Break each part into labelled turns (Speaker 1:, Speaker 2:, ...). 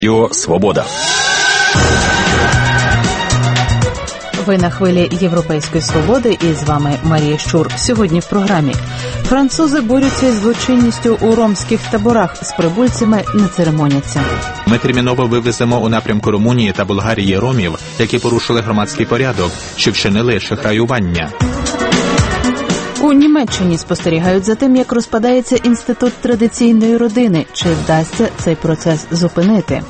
Speaker 1: Свобода.
Speaker 2: Ви на хвилі Європейської свободи, і з вами Марія Щур. Сьогодні в програмі. Французи борються із злочинністю у ромських таборах. З прибульцями не церемоняться.
Speaker 1: Ми терміново вивеземо у напрямку Румунії та Болгарії ромів, які порушили громадський порядок, що вчинили шахраювання.
Speaker 2: У Німеччині спостерігають за тим, як розпадається інститут традиційної родини. Чи вдасться цей процес зупинити?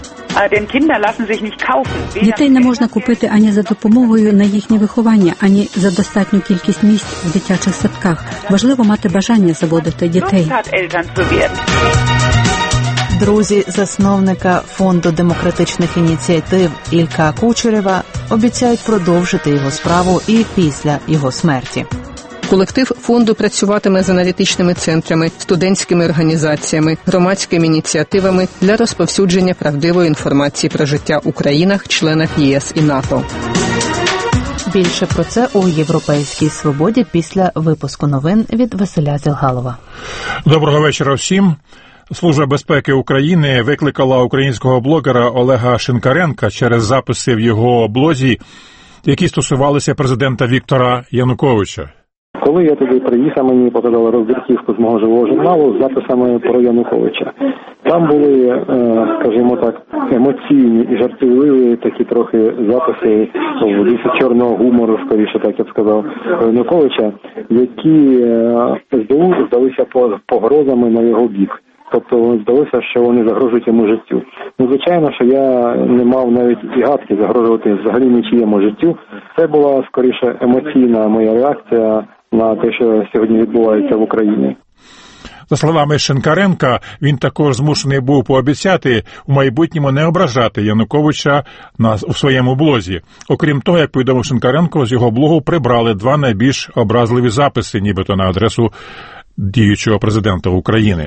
Speaker 3: Дітей не можна купити ані за допомогою на їхнє виховання, ані за достатню кількість місць в дитячих садках. Важливо мати бажання заводити дітей.
Speaker 2: Друзі засновника Фонду демократичних ініціатив Ілька Кучерева обіцяють продовжити його справу і після його смерті.
Speaker 4: Колектив фонду працюватиме з аналітичними центрами, студентськими організаціями, громадськими ініціативами для розповсюдження правдивої інформації про життя у країнах-членах ЄС і НАТО.
Speaker 2: Більше про це у «Європейській свободі» після випуску новин від Василя Зілгалова.
Speaker 5: Доброго вечора всім. Служба безпеки України викликала українського блогера Олега Шинкаренка через записи в його блозі, які стосувалися президента Віктора Януковича.
Speaker 6: Коли я туди приїхав, мені показали роздруківку з мого живого журналу з записами про Януковича. Там були, скажімо так, емоційні і жартівливі такі трохи записи в дусі чорного гумору, скоріше так я б сказав, Януковича, які здалися погрозами на його бік. Тобто здалося, що вони загрожують йому життю. Ну, звичайно, що я не мав навіть і гадки загрожувати взагалі нічиєму життю. Це була, скоріше, емоційна моя реакція на те, що сьогодні відбувається в Україні.
Speaker 5: За словами Шинкаренка, він також змушений був пообіцяти у майбутньому не ображати Януковича у своєму блозі. Окрім того, як повідомив Шинкаренко, з його блогу прибрали 2 найбільш образливі записи, нібито на адресу діючого президента України.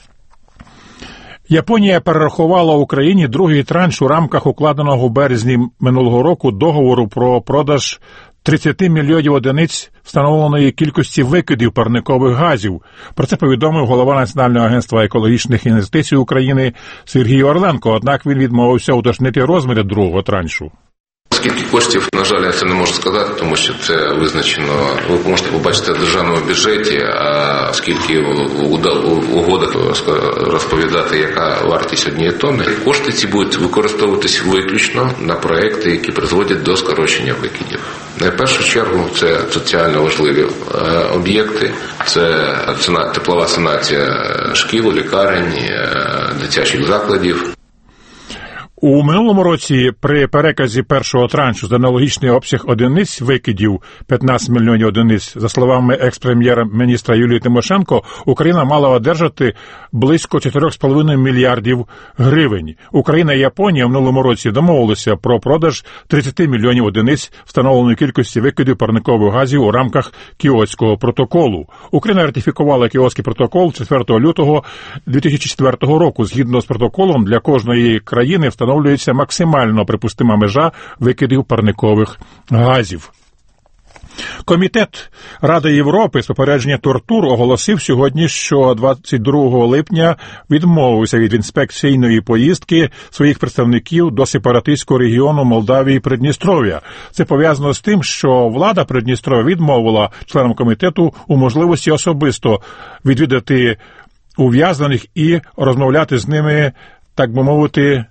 Speaker 5: Японія перерахувала Україні другий транш у рамках укладеного у березні минулого року договору про продаж 30 мільйонів одиниць встановленої кількості викидів парникових газів. Про це повідомив голова Національного агентства екологічних інвестицій України Сергій Орленко, однак він відмовився уточнити розміри другого траншу.
Speaker 7: Скільки коштів, на жаль, я це не можу сказати, тому що це визначено, ви можете побачити в державному бюджеті, а скільки в угодах розповідати, яка вартість однієї тонни. Кошти ці будуть використовуватись виключно на проекти, які призводять до скорочення викидів. На першу чергу це соціально важливі об'єкти, це теплова санація шкіл, лікарень, дитячих закладів.
Speaker 5: У минулому році при переказі першого траншу за аналогічний обсяг одиниць викидів 15 мільйонів одиниць, за словами екс-прем'єр-міністра Юлії Тимошенко, Україна мала одержати близько 4,5 мільярдів гривень. Україна і Японія в минулому році домовилися про продаж 30 мільйонів одиниць встановленої кількості викидів парникових газів у рамках Кіотського протоколу. Україна ратифікувала Кіотський протокол 4 лютого 2004 року. Згідно з протоколом, для кожної країни встановлюється максимально припустима межа викидів парникових газів. Комітет Ради Європи з попередження тортур оголосив сьогодні, що 22 липня відмовився від інспекційної поїздки своїх представників до сепаратистського регіону Молдавії Придністров'я. Це пов'язано з тим, що влада Придністров'я відмовила членам комітету у можливості особисто відвідати ув'язнених і розмовляти з ними, так би мовити,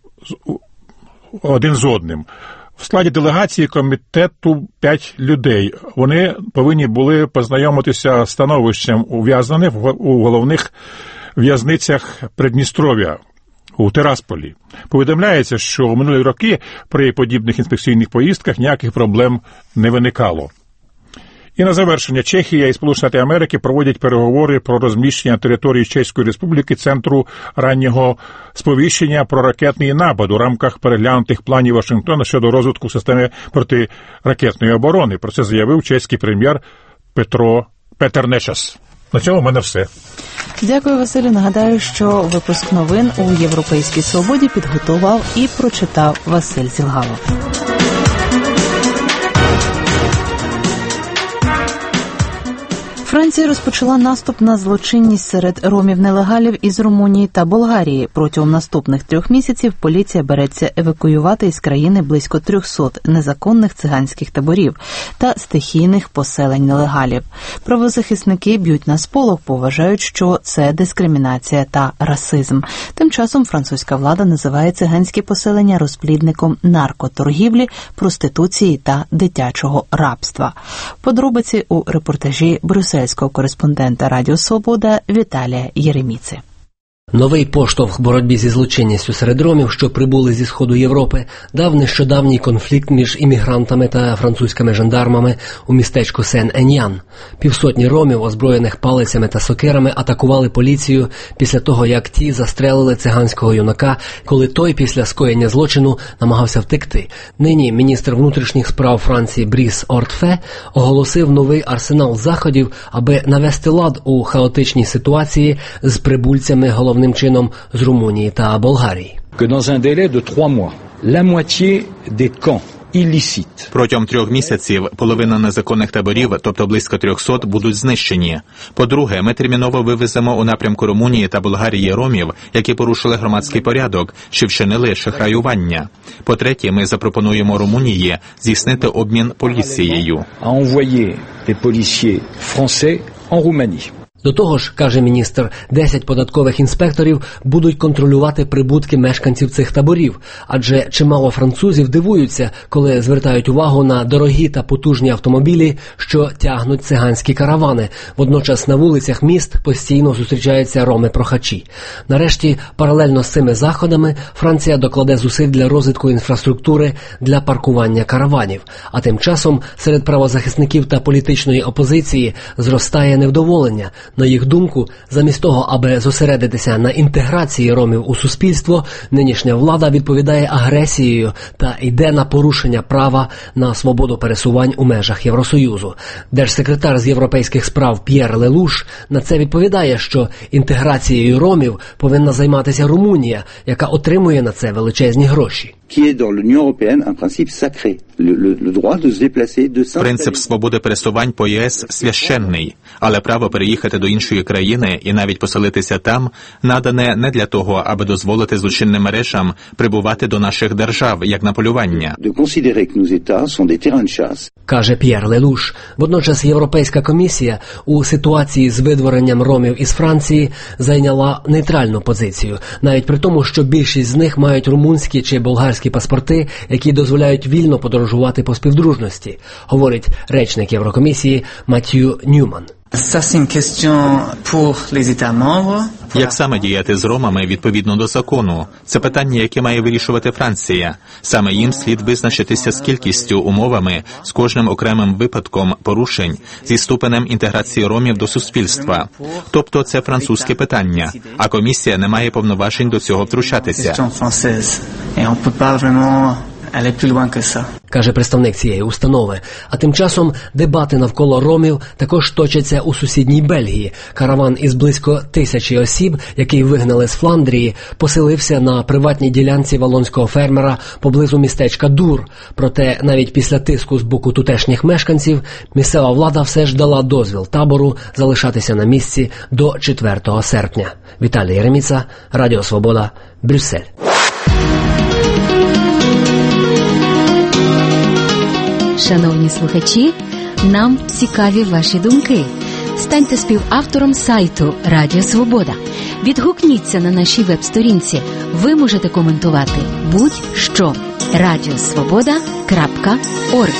Speaker 5: один з одним. В складі делегації комітету 5 людей. Вони повинні були познайомитися з становищем ув'язнених у головних в'язницях Придністров'я у Тирасполі. Повідомляється, що в минулі роки при подібних інспекційних поїздках ніяких проблем не виникало. І на завершення, Чехія і Сполучені Штати Америки проводять переговори про розміщення на території Чеської Республіки Центру раннього сповіщення про ракетний напад у рамках переглянутих планів Вашингтона щодо розвитку системи протиракетної оборони. Про це заявив чеський прем'єр Петер Нечас. На цьому в мене все.
Speaker 2: Дякую, Василю. Нагадаю, що випуск новин у «Європейській свободі» підготував і прочитав Василь Зілгалов. Франція розпочала наступ на злочинність серед ромів-нелегалів із Румунії та Болгарії. Протягом наступних 3 місяців поліція береться евакуювати із країни близько 300 незаконних циганських таборів та стихійних поселень нелегалів. Правозахисники б'ють на сполох, бо вважають, що це дискримінація та расизм. Тим часом французька влада називає циганські поселення розплідником наркоторгівлі, проституції та дитячого рабства. Подробиці у репортажі брюссельського кореспондента Радіо Свобода Віталія Єреміци.
Speaker 8: Новий поштовх боротьбі зі злочинністю серед ромів, що прибули зі Сходу Європи, дав нещодавній конфлікт між іммігрантами та французькими жандармами у містечку Сен-Еньян. 500 ромів, озброєних палицями та сокирами, атакували поліцію після того, як ті застрелили циганського юнака, коли той після скоєння злочину намагався втекти. Нині міністр внутрішніх справ Франції Бріс Ортфе оголосив новий арсенал заходів, аби навести лад у хаотичній ситуації з прибульцями головним чином з Румунії та Болгарії.
Speaker 1: Протягом 3 місяців половина незаконних таборів, тобто близько 300, будуть знищені. По-друге, ми терміново вивеземо у напрямку Румунії та Болгарії ромів, які порушили громадський порядок, чи вчинили шахраювання. По-третє, ми запропонуємо Румунії здійснити обмін поліцією.
Speaker 8: До того ж, каже міністр, 10 податкових інспекторів будуть контролювати прибутки мешканців цих таборів, адже чимало французів дивуються, коли звертають увагу на дорогі та потужні автомобілі, що тягнуть циганські каравани. Водночас на вулицях міст постійно зустрічаються роми-прохачі. Нарешті, паралельно з цими заходами, Франція докладе зусиль для розвитку інфраструктури для паркування караванів. А тим часом серед правозахисників та політичної опозиції зростає невдоволення. На їх думку, замість того, аби зосередитися на інтеграції ромів у суспільство, нинішня влада відповідає агресією та йде на порушення права на свободу пересувань у межах Євросоюзу. Держсекретар з європейських справ П'єр Лелуш на це відповідає, що інтеграцією ромів повинна займатися Румунія, яка отримує на це величезні гроші.
Speaker 1: Принцип свободи пересувань по ЄС священний, але право переїхати до іншої країни і навіть поселитися там надане не для того, аби дозволити злочинним мережам прибувати до наших держав, як на полювання.
Speaker 8: Каже П'єр Лелуш. Водночас Європейська комісія у ситуації з видворенням ромів із Франції зайняла нейтральну позицію, навіть при тому, що більшість з них мають румунські чи болгарські паспорти, які дозволяють вільно подорожувати по співдружності, говорить речник Єврокомісії Матью Ньюман.
Speaker 1: Як саме діяти з ромами відповідно до закону? Це питання, яке має вирішувати Франція. Саме їм слід визначитися з кількістю, умовами, з кожним окремим випадком порушень, зі ступенем інтеграції ромів до суспільства. Тобто це французьке питання, а комісія не має повноважень до цього втручатися.
Speaker 8: Каже представник цієї установи. А тим часом дебати навколо ромів також точаться у сусідній Бельгії. Караван із близько 1000 осіб, який вигнали з Фландрії, поселився на приватній ділянці валонського фермера поблизу містечка Дур. Проте навіть після тиску з боку тутешніх мешканців місцева влада все ж дала дозвіл табору залишатися на місці до 4 серпня. Віталій Єреміца, Радіо Свобода, Брюссель.
Speaker 9: Шановні слухачі, нам цікаві ваші думки. Станьте співавтором сайту Радіо Свобода. Відгукніться на нашій веб-сторінці. Ви можете коментувати будь-що. radiosvoboda.org.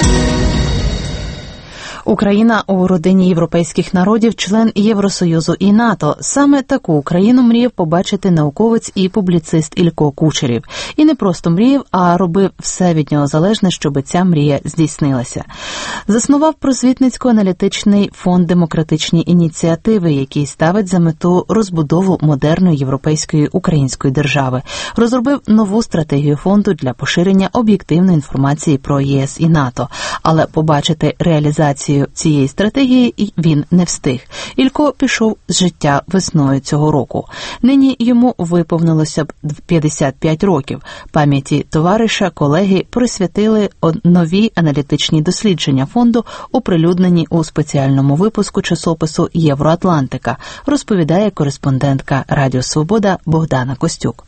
Speaker 2: Україна у родині європейських народів, член Євросоюзу і НАТО. Саме таку Україну мріяв побачити науковець і публіцист Ілько Кучерів. І не просто мріяв, а робив все від нього залежне, щоб ця мрія здійснилася. Заснував просвітницько-аналітичний фонд «Демократичні ініціативи», який ставить за мету розбудову модерної європейської української держави. Розробив нову стратегію фонду для поширення об'єктивної інформації про ЄС і НАТО. Але побачити реалізацію реалізацію цієї стратегії він не встиг. Ілько пішов з життя весною цього року. Нині йому виповнилося б 55 років. Пам'яті товариша колеги присвятили нові аналітичні дослідження фонду, оприлюднені у спеціальному випуску часопису «Євроатлантика», розповідає кореспондентка Радіо Свобода Богдана Костюк.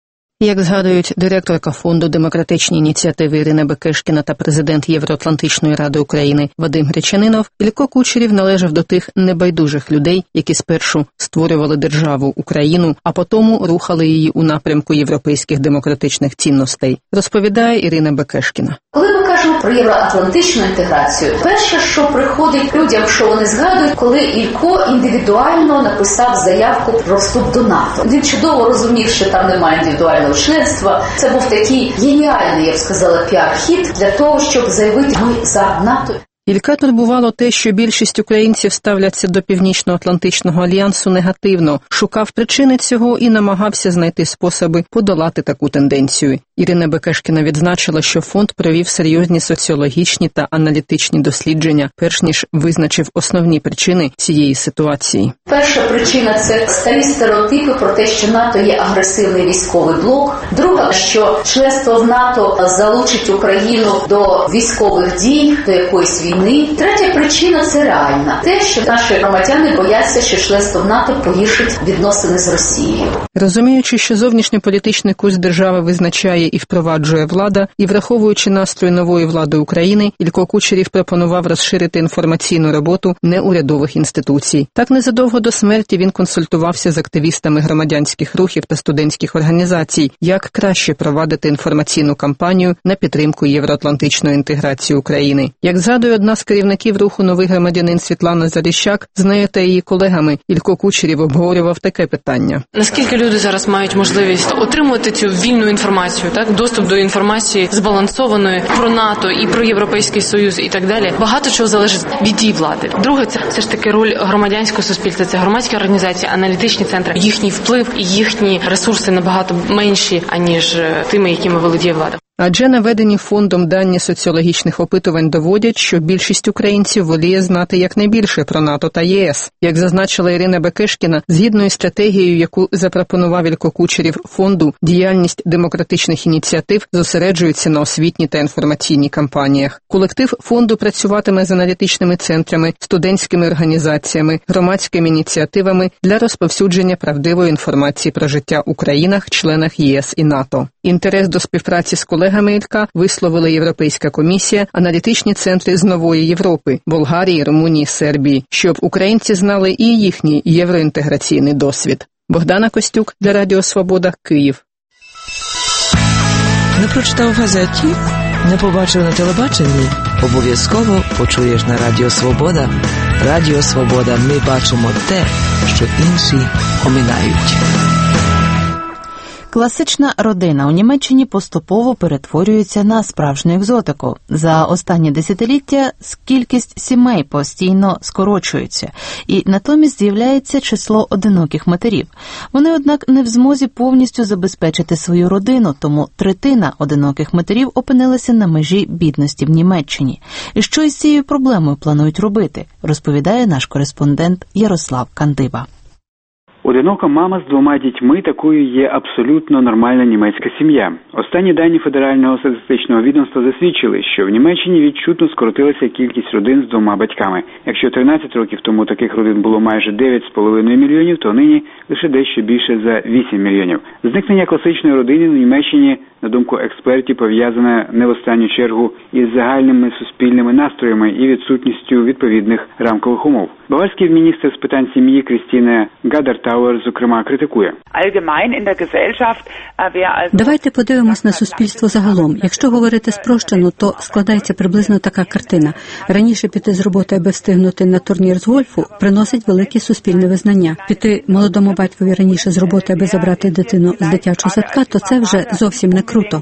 Speaker 4: Як згадують директорка Фонду демократичні ініціативи Ірина Бекешкіна та президент Євроатлантичної ради України Вадим Гречанинов, Ілько Кучерєв належав до тих небайдужих людей, які спершу створювали державу Україну, а потім рухали її у напрямку європейських демократичних цінностей, розповідає Ірина Бекешкіна.
Speaker 10: Коли ми кажемо про євроатлантичну інтеграцію, перше, що приходить людям, що вони згадують, коли Ілько індивідуально написав заявку про вступ до НАТО. Він чудово розумів, що там немає індивідуального членства. Це був такий геніальний, я б сказала, піар-хід для того, щоб заявити «ми за НАТО».
Speaker 4: Ілька турбувало те, що більшість українців ставляться до Північно-Атлантичного альянсу негативно, шукав причини цього і намагався знайти способи подолати таку тенденцію. Ірина Бекешкіна відзначила, що фонд провів серйозні соціологічні та аналітичні дослідження, перш ніж визначив основні причини цієї ситуації.
Speaker 10: Перша причина – це старі стереотипи про те, що НАТО є агресивний військовий блок. Друга – що членство в НАТО залучить Україну до військових дій, до якоїсь війни. Третя причина – це реальна. Те, що наші громадяни бояться, що членство в НАТО погіршить відносини з Росією.
Speaker 4: Розуміючи, що зовнішньополітичний курс держави визначає і впроваджує влада, і враховуючи настрої нової влади України, Ілько Кучерєв пропонував розширити інформаційну роботу неурядових інституцій. Так незадовго до смерті він консультувався з активістами громадянських рухів та студентських організацій, як краще провадити інформаційну кампанію на підтримку євроатлантичної інтеграції України. Як згадує одна з керівників руху «Новий громадянин» Світлана Заліщак, з нею та її колегами Ілько Кучерєв обговорював таке питання.
Speaker 11: Наскільки люди зараз мають можливість отримувати цю вільну інформацію, так, доступ до інформації збалансованої про НАТО і про Європейський Союз і так далі. Багато чого залежить від дій влади. Друге, це все ж таки роль громадянського суспільства, це громадські організації, аналітичні центри. Їхній вплив і їхні ресурси набагато менші, аніж тими, якими володіє влада.
Speaker 4: Адже наведені фондом дані соціологічних опитувань доводять, що більшість українців воліє знати якнайбільше про НАТО та ЄС. Як зазначила Ірина Бекешкіна, згідно із стратегією, яку запропонував Ілько Кучерєв фонду, діяльність демократичних ініціатив зосереджується на освітній та інформаційній кампаніях. Колектив фонду працюватиме з аналітичними центрами, студентськими організаціями, громадськими ініціативами для розповсюдження правдивої інформації про життя у країнах-членах ЄС і НАТО. Інтерес до співпраці з колегами Ілька висловила Європейська комісія, аналітичні центри з Нової Європи, Болгарії, Румунії, Сербії, щоб українці знали і їхній євроінтеграційний досвід. Богдана Костюк для Радіо Свобода, Київ.
Speaker 12: Не прочитав в газеті? Не побачив на телебаченні? Обов'язково почуєш на Радіо Свобода. Радіо Свобода, ми бачимо те, що інші оминають.
Speaker 2: Класична родина у Німеччині поступово перетворюється на справжню екзотику. За останні десятиліття кількість сімей постійно скорочується, і натомість з'являється число одиноких матерів. Вони, однак, не в змозі повністю забезпечити свою родину, тому третина одиноких матерів опинилася на межі бідності в Німеччині. І що із цією проблемою планують робити, розповідає наш кореспондент Ярослав Кандиба.
Speaker 13: Одинока мама з двома дітьми – такою є абсолютно нормальна німецька сім'я. Останні дані Федерального статистичного відомства засвідчили, що в Німеччині відчутно скоротилася кількість родин з двома батьками. Якщо 13 років тому таких родин було майже 9,5 мільйонів, то нині лише дещо більше за 8 мільйонів. Зникнення класичної родини в Німеччині, на думку експертів, пов'язане не в останню чергу із загальними суспільними настроями і відсутністю відповідних рамкових умов. Баварський міністр з питань сім'ї Крістіне Гадартауер, зокрема, критикує.
Speaker 3: Давайте подивимось на суспільство загалом. Якщо говорити спрощено, то складається приблизно така картина. Раніше піти з роботи, аби встигнути на турнір з гольфу, приносить велике суспільне визнання. Піти молодому батькові раніше з роботи, аби забрати дитину з дитячого садка, то це вже зовсім не круто.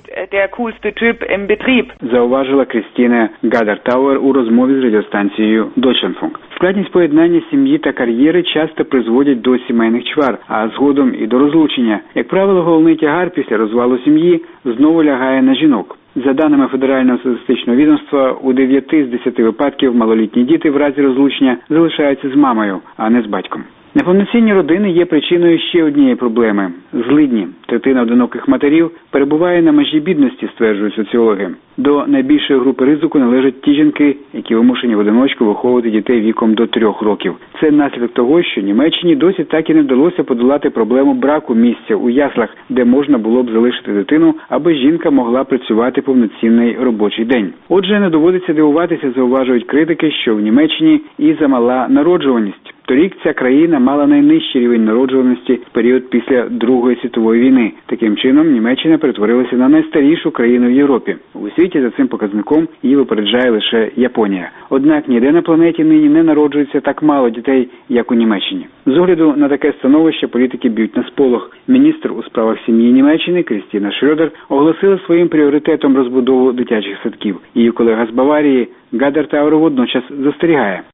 Speaker 13: Зауважила Крістіне Гадартауер у розмові з радіостанцією Deutschlandfunk. Складність поєднання сім'ї та кар'єри часто призводять до сімейних чвар, а згодом і до розлучення. Як правило, головний тягар після розвалу сім'ї знову лягає на жінок. За даними Федерального статистичного відомства, у 9 з 10 випадків малолітні діти в разі розлучення залишаються з мамою, а не з батьком. Неповноцінні родини є причиною ще однієї проблеми – злидні. Третина одиноких матерів перебуває на межі бідності, стверджують соціологи. До найбільшої групи ризику належать ті жінки, які вимушені в одиночку виховувати дітей віком до 3 років. Це наслідок того, що Німеччині досі так і не вдалося подолати проблему браку місця у яслах, де можна було б залишити дитину, аби жінка могла працювати повноцінний робочий день. Отже, не доводиться дивуватися, зауважують критики, що в Німеччині і замала народжуваність. Торік ця країна мала найнижчий рівень народжуваності в період після Другої світової війни. Таким чином, Німеччина перетворилася на найстарішу країну в Європі. У світі за цим показником її випереджає лише Японія. Однак ніде на планеті нині не народжується так мало дітей, як у Німеччині. З огляду на таке становище політики б'ють на сполох. Міністр у справах сім'ї Німеччини Крістіна Шрёдер оголосила своїм пріоритетом розбудову дитячих садків. Її колега з Баварії Гадер Тауер водночас застерігає.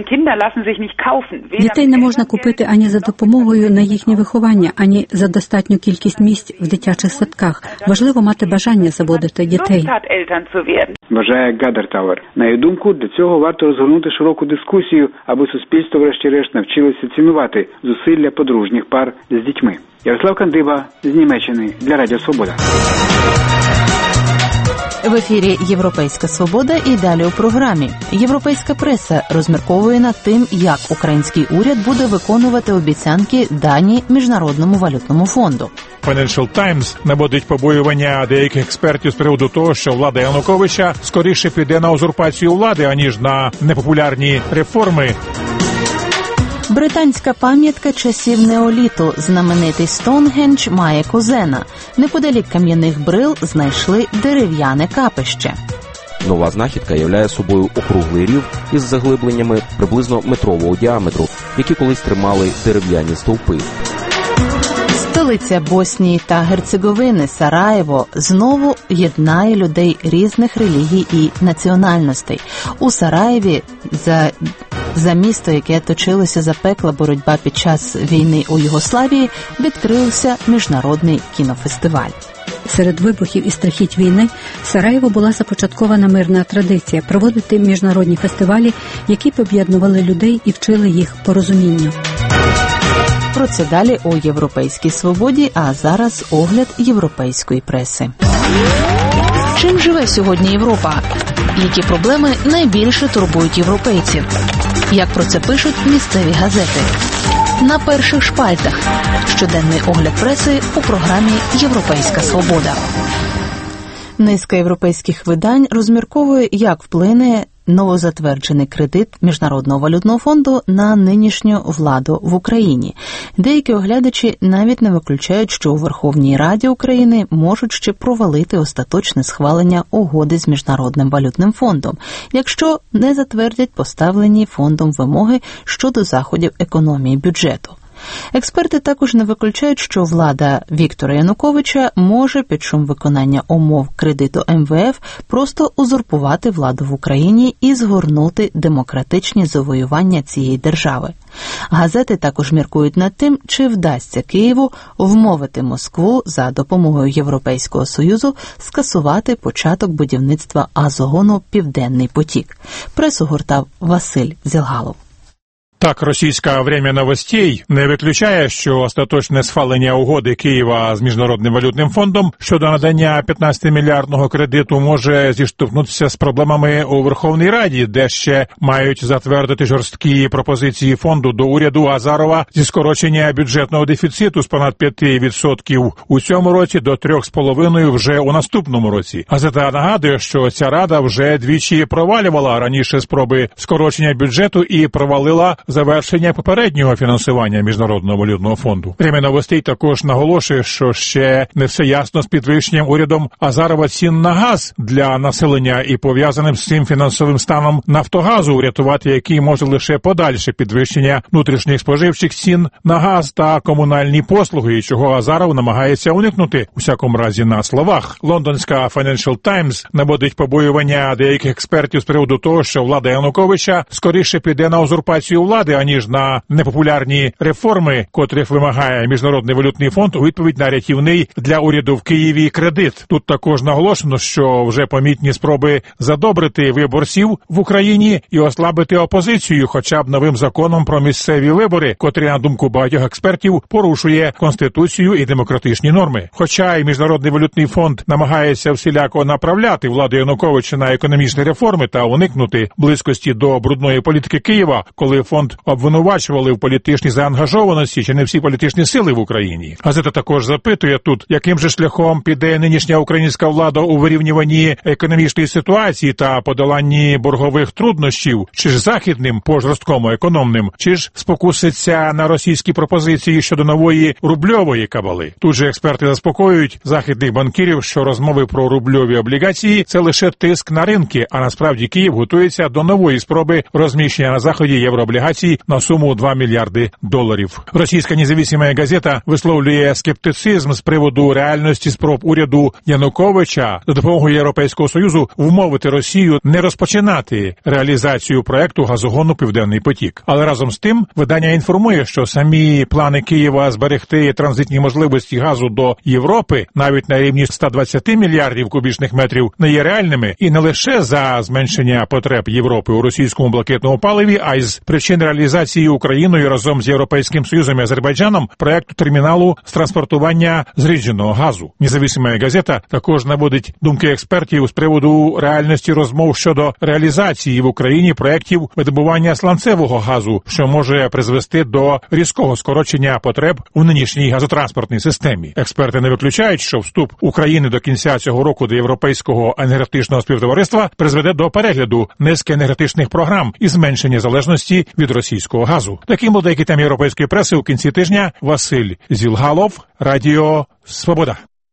Speaker 3: Дітей не можна купити ані за допомогою на їхнє виховання, ані за достатню кількість місць в дитячих садках. Важливо мати бажання заводити дітей.
Speaker 13: Вважає Гадер Тауер. На її думку, для цього варто розгорнути широку дискусію, аби суспільство врешті-решт навчилося цінувати зусилля подружніх пар з дітьми. Ярослав Кандиба з Німеччини для Радіо Свобода.
Speaker 2: В ефірі «Європейська свобода» і далі у програмі. Європейська преса розмірковує над тим, як український уряд буде виконувати обіцянки, дані Міжнародному валютному фонду.
Speaker 5: Financial Times наводить побоювання деяких експертів з приводу того, що влада Януковича скоріше піде на узурпацію влади, аніж на непопулярні реформи.
Speaker 2: Британська пам'ятка часів неоліту, знаменитий Стоунхендж, має кузена. Неподалік кам'яних брил знайшли дерев'яне капище.
Speaker 14: Нова знахідка являє собою округлий рів із заглибленнями приблизно метрового діаметру, які колись тримали дерев'яні стовпи.
Speaker 2: Столиця Боснії та Герцеговини Сараєво знову єднає людей різних релігій і національностей. У Сараєві за місто, яке точилося запекла боротьба під час війни у Югославії, відкрився міжнародний кінофестиваль.
Speaker 3: Серед вибухів і страхіть війни в Сараєво була започаткована мирна традиція проводити міжнародні фестивалі, які б об'єднували людей і вчили їх порозумінню.
Speaker 2: Про це далі у «Європейській свободі», а зараз огляд європейської преси. Чим живе сьогодні Європа? Які проблеми найбільше турбують європейців? Як про це пишуть місцеві газети? На перших шпальтах. Щоденний огляд преси у програмі «Європейська свобода». Низка європейських видань розмірковує, як вплине новозатверджений кредит Міжнародного валютного фонду на нинішню владу в Україні. Деякі оглядачі навіть не виключають, що у Верховній Раді України можуть ще провалити остаточне схвалення угоди з Міжнародним валютним фондом, якщо не затвердять поставлені фондом вимоги щодо заходів економії бюджету. Експерти також не виключають, що влада Віктора Януковича може під шум виконання умов кредиту МВФ просто узурпувати владу в Україні і згорнути демократичні завоювання цієї держави. Газети також міркують над тим, чи вдасться Києву вмовити Москву за допомогою Європейського Союзу скасувати початок будівництва газогону «Південний потік». Пресу гортав Василь Зілгалов.
Speaker 5: Так, російська «Время новостей» не виключає, що остаточне схвалення угоди Києва з Міжнародним валютним фондом щодо надання 15-мільярдного кредиту може зіштовхнутися з проблемами у Верховній Раді, де ще мають затвердити жорсткі пропозиції фонду до уряду Азарова зі скорочення бюджетного дефіциту з понад 5% у цьому році до 3,5% вже у наступному році. Газета нагадує, що ця рада вже двічі провалювала раніше спроби скорочення бюджету і провалила завершення попереднього фінансування Міжнародного валютного фонду. «Время новостей» також наголошує, що ще не все ясно з підвищенням урядом Азарова цін на газ для населення і пов'язаним з цим фінансовим станом Нафтогазу, урятувати який може лише подальше підвищення внутрішніх споживчих цін на газ та комунальні послуги, чого Азаров намагається уникнути, у всякому разі на словах. Лондонська Financial Times наводить побоювання деяких експертів з приводу того, що влада Януковича скоріше піде на узурпацію влади, влади, аніж на непопулярні реформи, котрих вимагає Міжнародний валютний фонд у відповідь на рятівний для уряду в Києві кредит. Тут також наголошено, що вже помітні спроби задобрити виборців в Україні і ослабити опозицію хоча б новим законом про місцеві вибори, котрий, на думку багатьох експертів, порушує Конституцію і демократичні норми. Хоча і Міжнародний валютний фонд намагається всіляко направляти владу Януковича на економічні реформи та уникнути близькості до брудної політики Києва, коли фонд обвинувачували в політичній заангажованості чи не всі політичні сили в Україні. Газета також запитує тут, яким же шляхом піде нинішня українська влада у вирівнюванні економічної ситуації та подоланні боргових труднощів, чи ж західним по жорсткому економним, чи ж спокуситься на російські пропозиції щодо нової рубльової кабали. Тут же експерти заспокоюють західних банкірів, що розмови про рубльові облігації – це лише тиск на ринки, а насправді Київ готується до нової спроби розміщення на Заході єврооблігацій на суму $2 мільярди. Російська независима газета висловлює скептицизм з приводу реальності спроб уряду Януковича за допомогою Європейського Союзу вмовити Росію не розпочинати реалізацію проекту газогону «Південний потік». Але разом з тим видання інформує, що самі плани Києва зберегти транзитні можливості газу до Європи навіть на рівні 120 мільярдів кубічних метрів не є реальними і не лише за зменшення потреб Європи у російському блакитному паливі, а й з причин реалізації Україною разом з Європейським Союзом і Азербайджаном проекту терміналу з транспортування зрідженого газу. Независима газета також наводить думки експертів з приводу реальності розмов щодо реалізації в Україні проектів видобування сланцевого газу, що може призвести до різкого скорочення потреб у нинішній газотранспортній системі. Експерти не виключають, що вступ України до кінця цього року до Європейського енергетичного співтовариства призведе до перегляду низки енергетичних програм і зменшення залежності від російського газу. Таким був деякий тем європейської преси у кінці тижня. Василь Зілгалов, Радіо Свобода.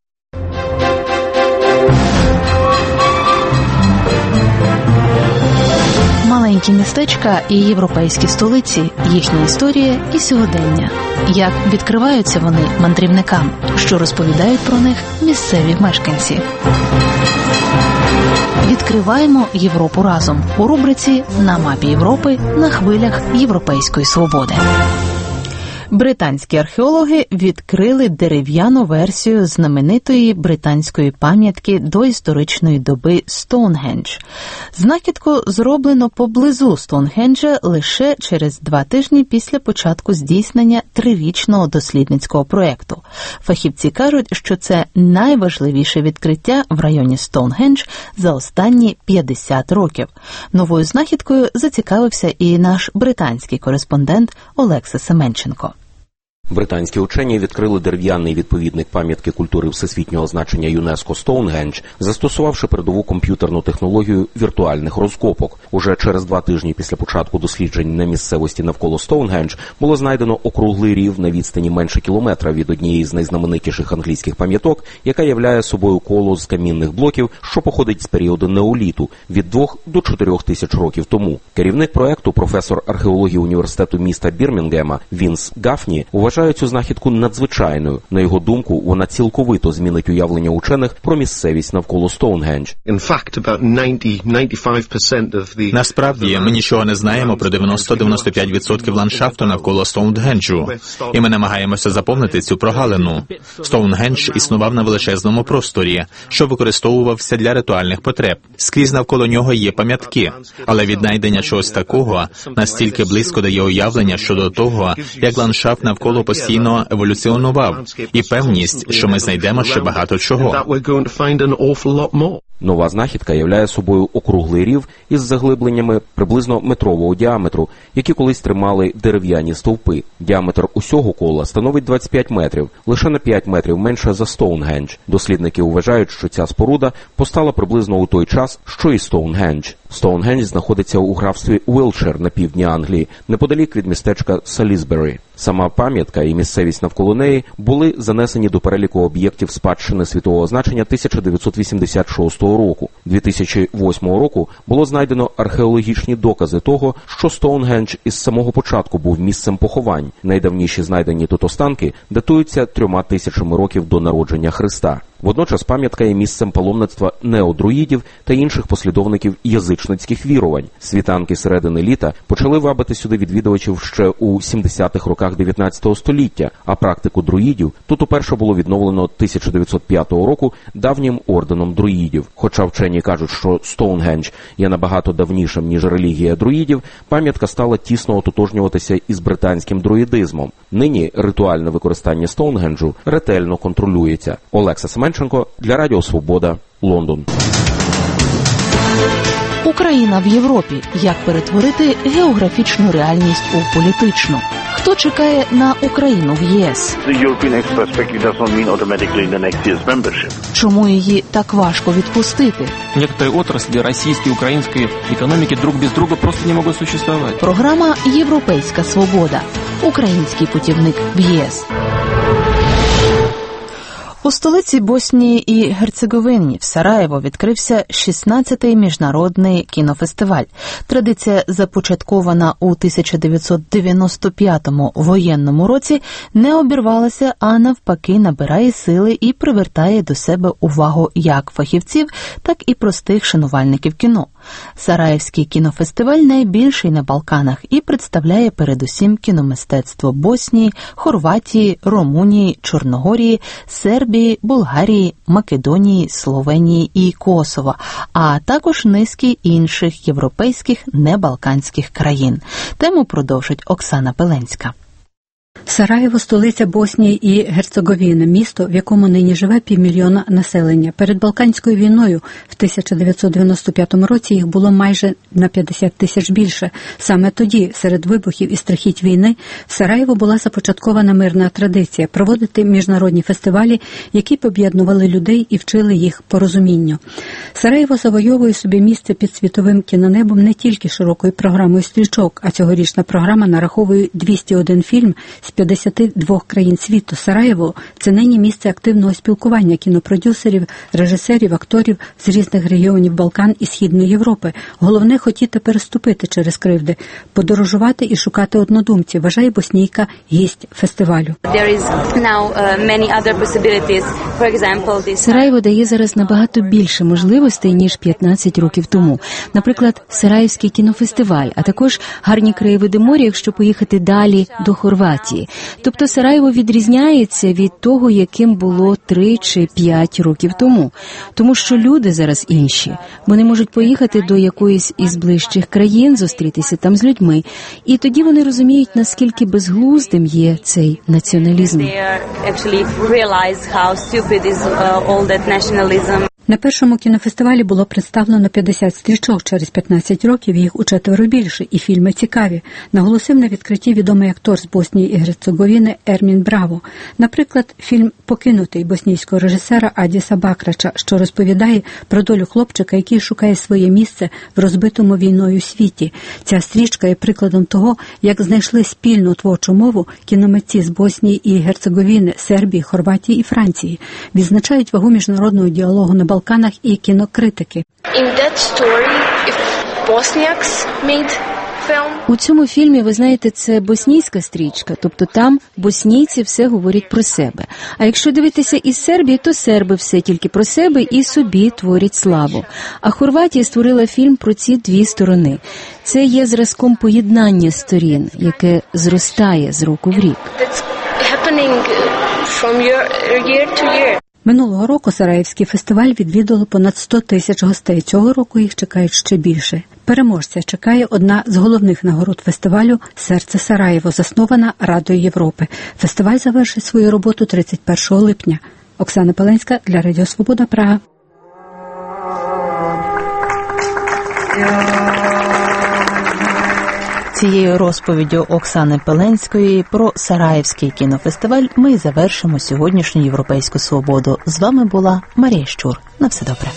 Speaker 2: Маленькі містечка і європейські столиці, їхня історія і сьогодення. Як відкриваються вони мандрівникам, що розповідають про них місцеві мешканці. Відкриваємо Європу разом у рубриці «На мапі Європи» на хвилях Європейської свободи. Британські археологи відкрили дерев'яну версію знаменитої британської пам'ятки доісторичної доби Стоунхендж. Знахідку зроблено поблизу Стоунхенджа лише через 2 тижні після початку здійснення 3-річного дослідницького проєкту. Фахівці кажуть, що це найважливіше відкриття в районі Стоунхендж за останні 50 років. Новою знахідкою зацікавився і наш британський кореспондент Олекса Семенченко.
Speaker 14: Британські учені відкрили дерев'яний відповідник пам'ятки культури всесвітнього значення ЮНЕСКО Стоунхендж, застосувавши передову комп'ютерну технологію віртуальних розкопок. Уже через 2 тижні після початку досліджень на місцевості навколо Стоунхендж було знайдено округлий рів на відстані менше кілометра від однієї з найзнаменитіших англійських пам'яток, яка являє собою коло з камінних блоків, що походить з періоду неоліту від 2 до 4 тисяч років тому. Керівник проекту, професор археології університету міста Бірмінгема Вінс Гафні, вважає цю знахідку надзвичайною. На його думку, вона цілковито змінить уявлення учених про місцевість навколо Стоунхендж.
Speaker 1: Насправді, ми нічого не знаємо про 90-95% ландшафту навколо Стоунхенджу, і ми намагаємося заповнити цю прогалину. Стоунхендж існував на величезному просторі, що використовувався для ритуальних потреб. Скрізь навколо нього є пам'ятки, але віднайдення чогось такого настільки близько дає уявлення щодо того, як ландшафт навколо постійно еволюціонував, і певність, що ми знайдемо ще багато чого.
Speaker 14: Нова знахідка являє собою округлий рів із заглибленнями приблизно метрового діаметру, які колись тримали дерев'яні стовпи. Діаметр усього кола становить 25 метрів, лише на 5 метрів менше за Стоунхендж. Дослідники вважають, що ця споруда постала приблизно у той час, що і Стоунхендж. Стоунхендж знаходиться у графстві Уилтшир на півдні Англії, неподалік від містечка Салізбері. Сама пам'ятка і місцевість навколо неї були занесені до переліку об'єктів спадщини світового значення 1986 року. 2008 року було знайдено археологічні докази того, що Стоунхендж із самого початку був місцем поховань. Найдавніші знайдені тут останки датуються 3000 років до народження Христа. Водночас пам'ятка є місцем паломництва неодруїдів та інших послідовників язичницьких вірувань. Світанки середини літа почали вабити сюди відвідувачів ще у 70-х роках 19 століття, а практику друїдів тут уперше було відновлено 1905 року давнім орденом друїдів. Хоча вчені кажуть, що Стоунхендж є набагато давнішим, ніж релігія друїдів, пам'ятка стала тісно ототожнюватися із британським друїдизмом. Нині ритуальне використання Стоунхенджу ретельно контролюється. Олекса Семенченко для Радіо Свобода, Лондон.
Speaker 2: Україна в Європі. Як перетворити географічну реальність у політичну? Хто чекає на Україну в ЄС? Чому її так важко відпустити?
Speaker 15: Некоторые отрасли российской и украинской экономики друг без друга просто не могут существовать.
Speaker 2: Програма «Європейська свобода». Український путівник в ЄС. У столиці Боснії і Герцеговині в Сараєво відкрився 16-й міжнародний кінофестиваль. Традиція, започаткована у 1995 воєнному році, не обірвалася, а навпаки набирає сили і привертає до себе увагу як фахівців, так і простих шанувальників кіно. Сараєвський кінофестиваль найбільший на Балканах і представляє передусім кіномистецтво Боснії, Хорватії, Румунії, Чорногорії, Сербії, Болгарії, Македонії, Словенії і Косова, а також низки інших європейських небалканських країн. Тему продовжить Оксана Пеленська.
Speaker 3: Сараєво – столиця Боснії і Герцеговіни, місто, в якому нині живе 500 000 населення. Перед Балканською війною в 1995 році їх було майже на 50 тисяч більше. Саме тоді, серед вибухів і страхіть війни, в Сараєво була започаткована мирна традиція – проводити міжнародні фестивалі, які б об'єднували людей і вчили їх порозумінню. Сараєво завойовує собі місце під світовим кінонебом не тільки широкою програмою стрічок, а цьогорічна програма нараховує 201 фільм з 52 країн світу. Сараєво – це нині місце активного спілкування кінопродюсерів, режисерів, акторів з різних регіонів Балкан і Східної Європи. Головне – хотіти переступити через кривди, подорожувати і шукати однодумців, вважає боснійка, гість фестивалю.
Speaker 9: Сараєво дає зараз набагато більше можливостей, ніж 15 років тому. Наприклад, Сараївський кінофестиваль, а також гарні краєвиди моря, якщо поїхати далі до Хорватії. Тобто Сараєво відрізняється від того, яким було 3 чи 5 років тому. Тому що люди зараз інші. Вони можуть поїхати до якоїсь із ближчих країн, зустрітися там з людьми. І тоді вони розуміють, наскільки безглуздим є цей націоналізм.
Speaker 3: На першому кінофестивалі було представлено 50 стрічок, через 15 років їх у 4 більше, і фільми цікаві. Наголосив на відкритті відомий актор з Боснії і Герцеговіни Ермін Браво. Наприклад, фільм «Покинутий» боснійського режисера Адіса Бакрача, що розповідає про долю хлопчика, який шукає своє місце в розбитому війною світі. Ця стрічка є прикладом того, як знайшли спільну творчу мову кіномитці з Боснії і Герцеговіни, Сербії, Хорватії і Франції. Відзначають вагу міжнародного діалогу на Балканах і кінокритики.
Speaker 9: У цьому фільмі, ви знаєте, це боснійська стрічка, тобто там боснійці все говорять про себе. А якщо дивитися із Сербії, то серби все тільки про себе і собі творять славу. А Хорватія створила фільм про ці дві сторони. Це є зразком поєднання сторін, яке зростає з року в рік.
Speaker 3: Минулого року Сараєвський фестиваль відвідало понад 100 тисяч гостей. Цього року їх чекають ще більше. Переможця чекає одна з головних нагород фестивалю «Серце Сараєво», заснована Радою Європи. Фестиваль завершить свою роботу 31 липня. Оксана Пеленська для Радіо Свобода, Прага.
Speaker 2: Цією розповіддю Оксани Пеленської про Сараєвський кінофестиваль ми завершимо сьогоднішню «Європейську свободу». З вами була Марія Щур. На все добре.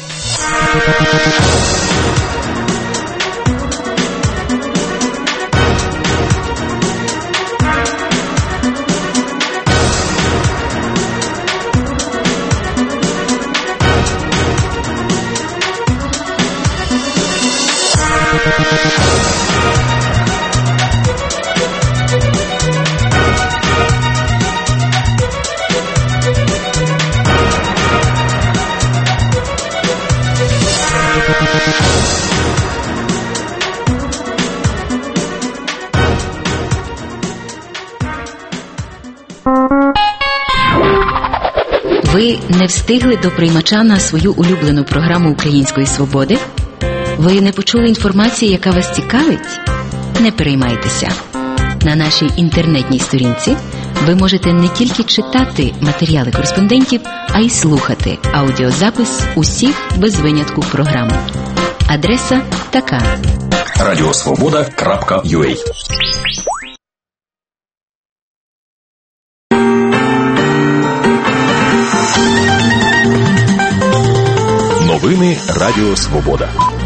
Speaker 9: Ви не встигли до приймача на свою улюблену програму Української свободи? Ви не почули інформації, яка вас цікавить? Не переймайтеся. На нашій інтернетній сторінці ви можете не тільки читати матеріали кореспондентів, а й слухати аудіозапис усіх без винятку програм. Адреса така:
Speaker 16: radiosvoboda.ua. Новини Радіо Свобода.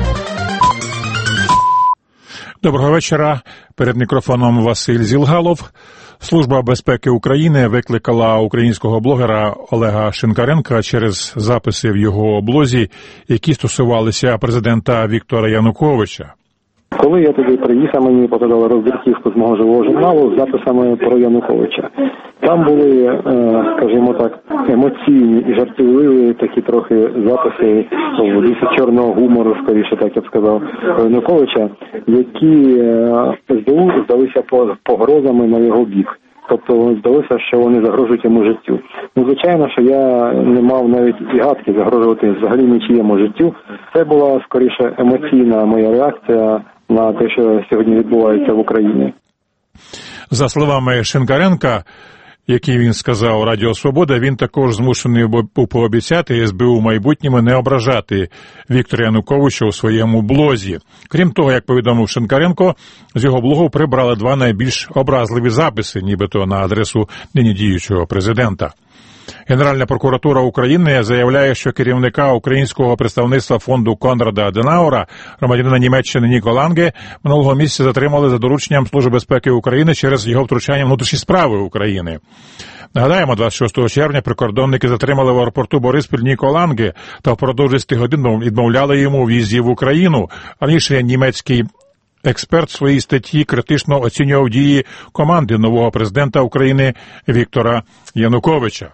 Speaker 5: Доброго вечора. Перед мікрофоном Василь Зілгалов. Служба безпеки України викликала українського блогера Олега Шинкаренка через записи в його блозі, які стосувалися президента Віктора Януковича.
Speaker 6: Коли я туди приїхав, мені показали роздруківку з мого живого журналу з записами про Януковича. Там були, скажімо так, емоційні і жартівливі такі трохи записи в дусі чорного гумору, скоріше так я б сказав, Януковича, які здалися погрозами на його бік. Тобто здалося, що вони загрожують йому життю. Ну, звичайно, що я не мав навіть і гадки загрожувати взагалі нічиєму життю. Це була скоріше емоційна моя реакція на те, що сьогодні відбувається в Україні.
Speaker 5: За словами Шинкаренка, які він сказав Радіо Свобода, він також змушений був пообіцяти СБУ в майбутньому не ображати Віктора Януковича у своєму блозі. Крім того, як повідомив Шинкаренко, з його блогу прибрали 2 найбільш образливі записи, нібито на адресу нині діючого президента. Генеральна прокуратура України заявляє, що керівника українського представництва фонду Конрада Аденауера, громадянина Німеччини Ніко Ланге, минулого місяця затримали за дорученням Служби безпеки України через його втручання в внутрішні справи України. Нагадаємо, 26 червня прикордонники затримали в аеропорту Бориспіль Ніко Ланге та впродовж 10 годин відмовляли йому у в'їзді в Україну. Раніше німецький експерт в своїй статті критично оцінював дії команди нового президента України Віктора Януковича.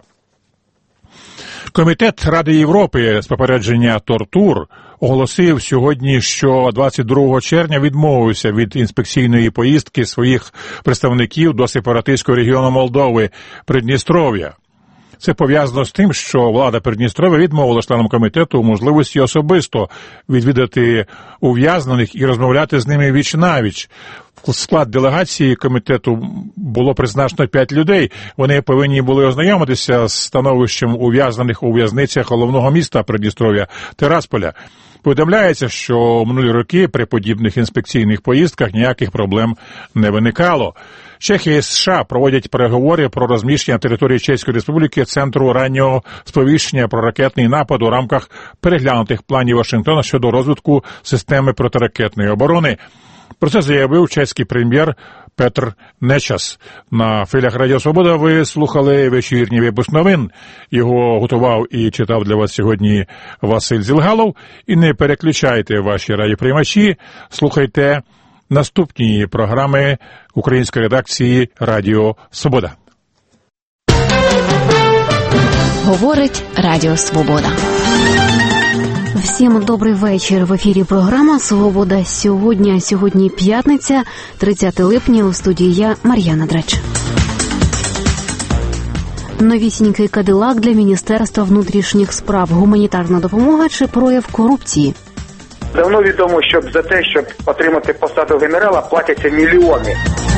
Speaker 5: Комітет Ради Європи з попередження тортур оголосив сьогодні, що 22 червня відмовився від інспекційної поїздки своїх представників до сепаратистського регіону Молдови Придністров'я. Це пов'язано з тим, що влада Придністров'я відмовила членам комітету можливості особисто відвідати ув'язнених і розмовляти з ними віч-навіч. В склад делегації комітету було призначено 5 людей. Вони повинні були ознайомитися з становищем ув'язнених у в'язницях головного міста Придністров'я Тирасполя. Повідомляється, що в минулі роки при подібних інспекційних поїздках ніяких проблем не виникало. Чехія і США проводять переговори про розміщення на території Чеської Республіки центру раннього сповіщення про ракетний напад у рамках переглянутих планів Вашингтона щодо розвитку системи протиракетної оборони. Про це заявив чеський прем'єр Петр Нечас. На хвилях Радіо Свобода ви слухали вечірній випуск новин. Його готував і читав для вас сьогодні Василь Зілгалов. І не переключайте ваші радіоприймачі, слухайте наступні програми української редакції Радіо Свобода.
Speaker 9: Говорить Радіо Свобода.
Speaker 17: Всім добрий вечір. В ефірі програма «Свобода сьогодні». Сьогодні п'ятниця, 30 липня, у студії я, Мар'яна Драч. Новісінький кадилак для Міністерства внутрішніх справ. Гуманітарна допомога чи прояв корупції?
Speaker 18: Давно відомо, що за те, щоб отримати посаду генерала, платяться мільйони.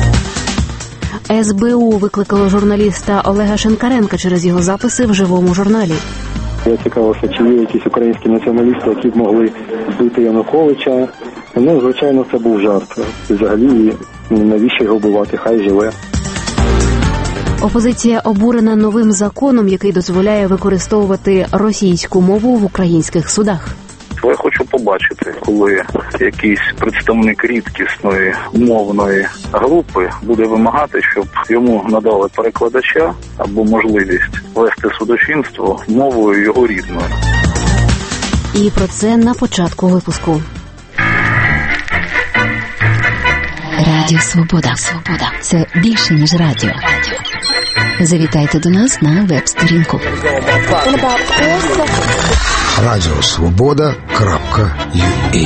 Speaker 17: СБУ викликало журналіста Олега Шинкаренка через його записи в живому журналі.
Speaker 6: Я цікавився, чи є якісь українські націоналісти, які б могли вбити Януковича. Ну, звичайно, це був жарт. Взагалі, навіщо його вбивати? Хай живе.
Speaker 17: Опозиція обурена новим законом, який дозволяє використовувати російську мову в українських судах.
Speaker 19: Я хочу побачити, коли якийсь представник рідкісної мовної групи буде вимагати, щоб йому надали перекладача або можливість вести судочинство мовою його рідною.
Speaker 17: І про це на початку випуску.
Speaker 9: Радіо Свобода. Це більше, ніж радіо. Завітайте до нас на веб-сторінку.
Speaker 20: Radiosvoboda.ua.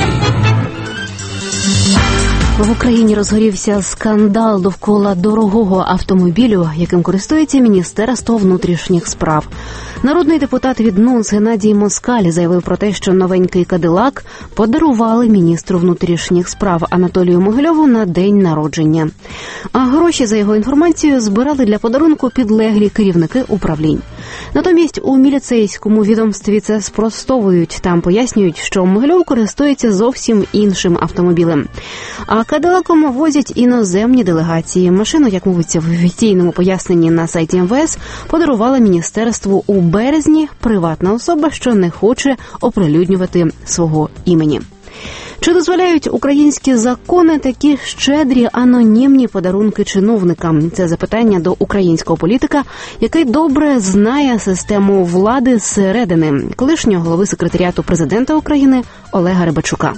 Speaker 17: В Україні розгорівся скандал довкола дорогого автомобілю, яким користується Міністерство внутрішніх справ. Народний депутат від НУНС Геннадій Москаль заявив про те, що новенький Кадилак подарували міністру внутрішніх справ Анатолію Могильову на день народження. А гроші, за його інформацією, збирали для подарунку підлеглі керівники управлінь. Натомість у міліцейському відомстві це спростовують. Там пояснюють, що Могильов користується зовсім іншим автомобілем. А Кадилаком возять іноземні делегації. Машину, як мовиться в офіційному поясненні на сайті МВС, подарувала міністерству у березні приватна особа, що не хоче оприлюднювати свого імені. Чи дозволяють українські закони такі щедрі анонімні подарунки чиновникам? Це запитання до українського політика, який добре знає систему влади зсередини, колишнього голови секретаріату президента України Олега Рибачука.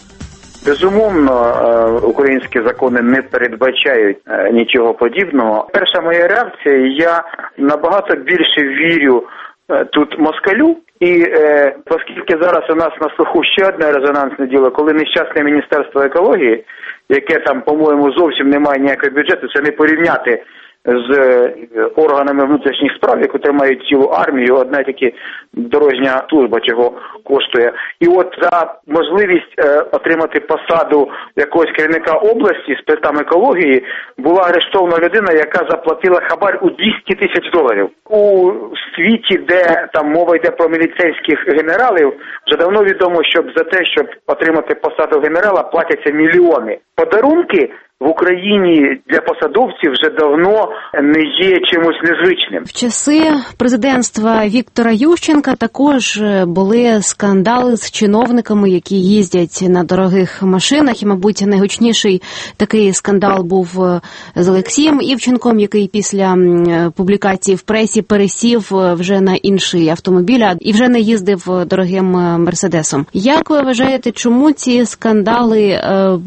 Speaker 18: Безумовно, українські закони не передбачають нічого подібного. Перша моя реакція, я набагато більше вірю тут Москалю, і оскільки зараз у нас на слуху ще одне резонансне діло, коли нещасне Міністерство екології, яке там, по-моєму, зовсім не має ніякого бюджету, це не порівняти з органами внутрішніх справ, які тримають цілу армію, одна тільки дорожня служба чого коштує. І от за можливість отримати посаду якогось керівника області з питань екології була арештована людина, яка заплатила хабар у $200 000. У світі, де там мова йде про міліцейських генералів, вже давно відомо, що за те, щоб отримати посаду генерала, платяться мільйони. Подарунки в Україні для посадовців вже давно не є чимось незвичним.
Speaker 17: В часи президентства Віктора Ющенка також були скандали з чиновниками, які їздять на дорогих машинах. І, мабуть, найгучніший такий скандал був з Олексієм Івченком, який після публікації в пресі пересів вже на інший автомобіль і вже не їздив дорогим Мерседесом. Як ви вважаєте, чому ці скандали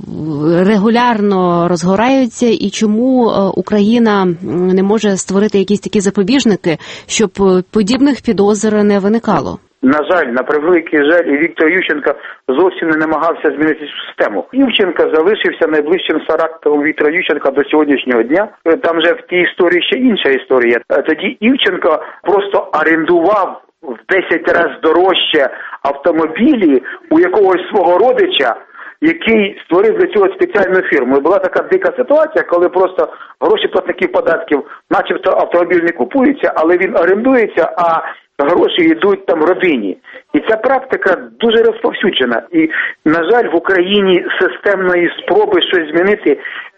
Speaker 17: регулярно розгораються і чому Україна не може створити якісь такі запобіжники, щоб подібних підозр не виникало?
Speaker 18: На жаль, на превеликий жаль, і Віктор Ющенко зовсім не намагався змінити цю систему. Ющенко залишився найближчим соратником Віктора Ющенка до сьогоднішнього дня. Там же в тій історії ще інша історія. Тоді Ющенко просто орендував в 10 разів дорожче автомобілі у якогось свого родича, який створив для цього спеціальну фірму. І була така дика ситуація, коли просто гроші платників податків начебто автомобіль не купується, але він орендується, а гроші йдуть там родині. І ця практика дуже розповсюджена. І, на жаль, в Україні системної спроби щось змінити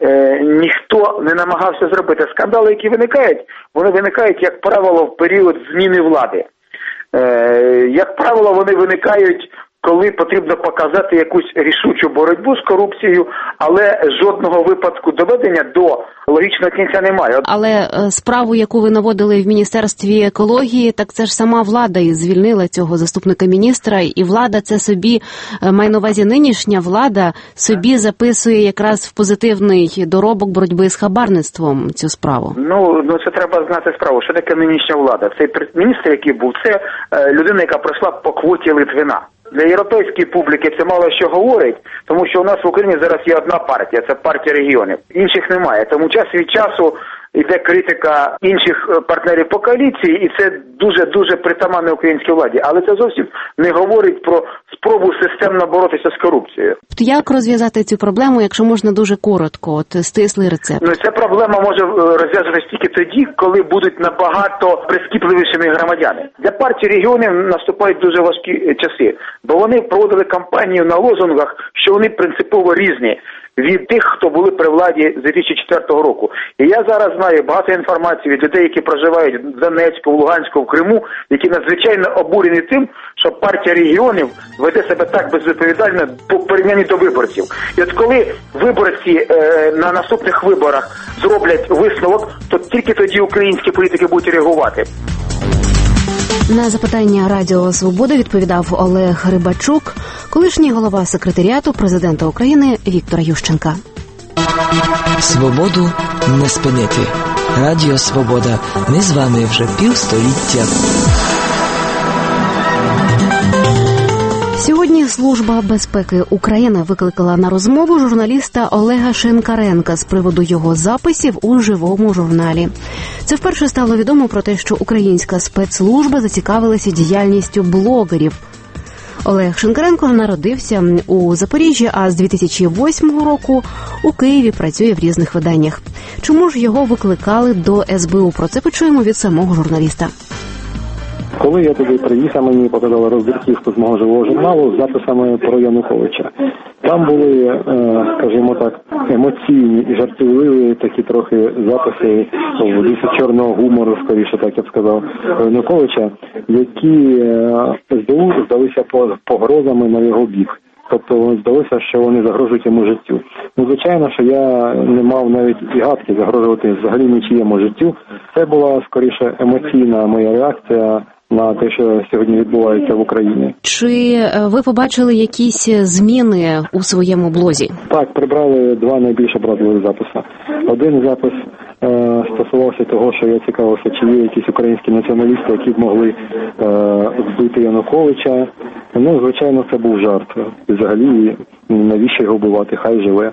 Speaker 18: ніхто не намагався зробити. Скандали, які виникають, вони виникають, як правило, в період зміни влади. Як правило, вони виникають, коли потрібно показати якусь рішучу боротьбу з корупцією, але жодного випадку доведення до логічного кінця немає.
Speaker 17: Але справу, яку ви наводили в Міністерстві екології, так це ж сама влада і звільнила цього заступника міністра, і влада це собі, має на увазі нинішня влада, собі записує якраз в позитивний доробок боротьби з хабарництвом цю справу.
Speaker 18: Ну це треба знати справу. Що таке нинішня влада? Цей міністр, який був, це людина, яка пройшла по квоті Литвина. Для європейської публіки це мало що говорить, тому що у нас в Україні зараз є одна партія, це партія регіонів. Інших немає. Тому час від часу йде критика інших партнерів по коаліції, і це дуже притаманне українській владі. Але це зовсім не говорить про спробу системно боротися з корупцією.
Speaker 17: Як розв'язати цю проблему, якщо можна дуже коротко, стислий рецепт?
Speaker 18: Ну, ця проблема може розв'язуватися тільки тоді, коли будуть набагато прискіпливішими громадяни. Для партії регіонів наступають дуже важкі часи, бо вони проводили кампанію на лозунгах, що вони принципово різні від тих, хто були при владі з 2004 року. І я зараз знаю багато інформації від людей, які проживають в Донецьку, в Луганську, в Криму, які надзвичайно обурені тим, що партія регіонів веде себе так безвідповідально по порівнянні до виборців. І от коли виборці на наступних виборах зроблять висновок, то тільки тоді українські політики будуть реагувати.
Speaker 17: На запитання Радіо Свобода відповідав Олег Рибачук, колишній голова секретаріату президента України Віктора Ющенка.
Speaker 12: Свободу не спинити. Радіо Свобода. Ми з вами вже півстоліття.
Speaker 17: Сьогодні Служба безпеки України викликала на розмову журналіста Олега Шинкаренка з приводу його записів у живому журналі. Це вперше стало відомо про те, що українська спецслужба зацікавилася діяльністю блогерів. Олег Шинкаренко народився у Запоріжжі, а з 2008 року у Києві працює в різних виданнях. Чому ж його викликали до СБУ? Про це почуємо від самого журналіста.
Speaker 6: Коли я туди приїхав, мені показали роздруківку з мого живого журналу з записами про Януковича. Там були, скажімо так, емоційні і жартівливі такі трохи записи в дусі чорного гумору, скоріше так я б сказав, Януковича, які СБУ здалися погрозами на його бік. Тобто здалося, що вони загрожують йому життю. Ну, звичайно, що я не мав навіть і гадки загрожувати взагалі нічиєму життю. Це була скоріше емоційна моя реакція на те, що сьогодні відбувається в Україні.
Speaker 17: Чи ви побачили якісь зміни у своєму блозі?
Speaker 6: Так, прибрали два найбільш образливих записи. Один запис стосувався того, що я цікавився, чи є якісь українські націоналісти, які б могли вбити Януковича. Ну, звичайно, це був жарт. І взагалі, навіщо його вбивати, хай живе.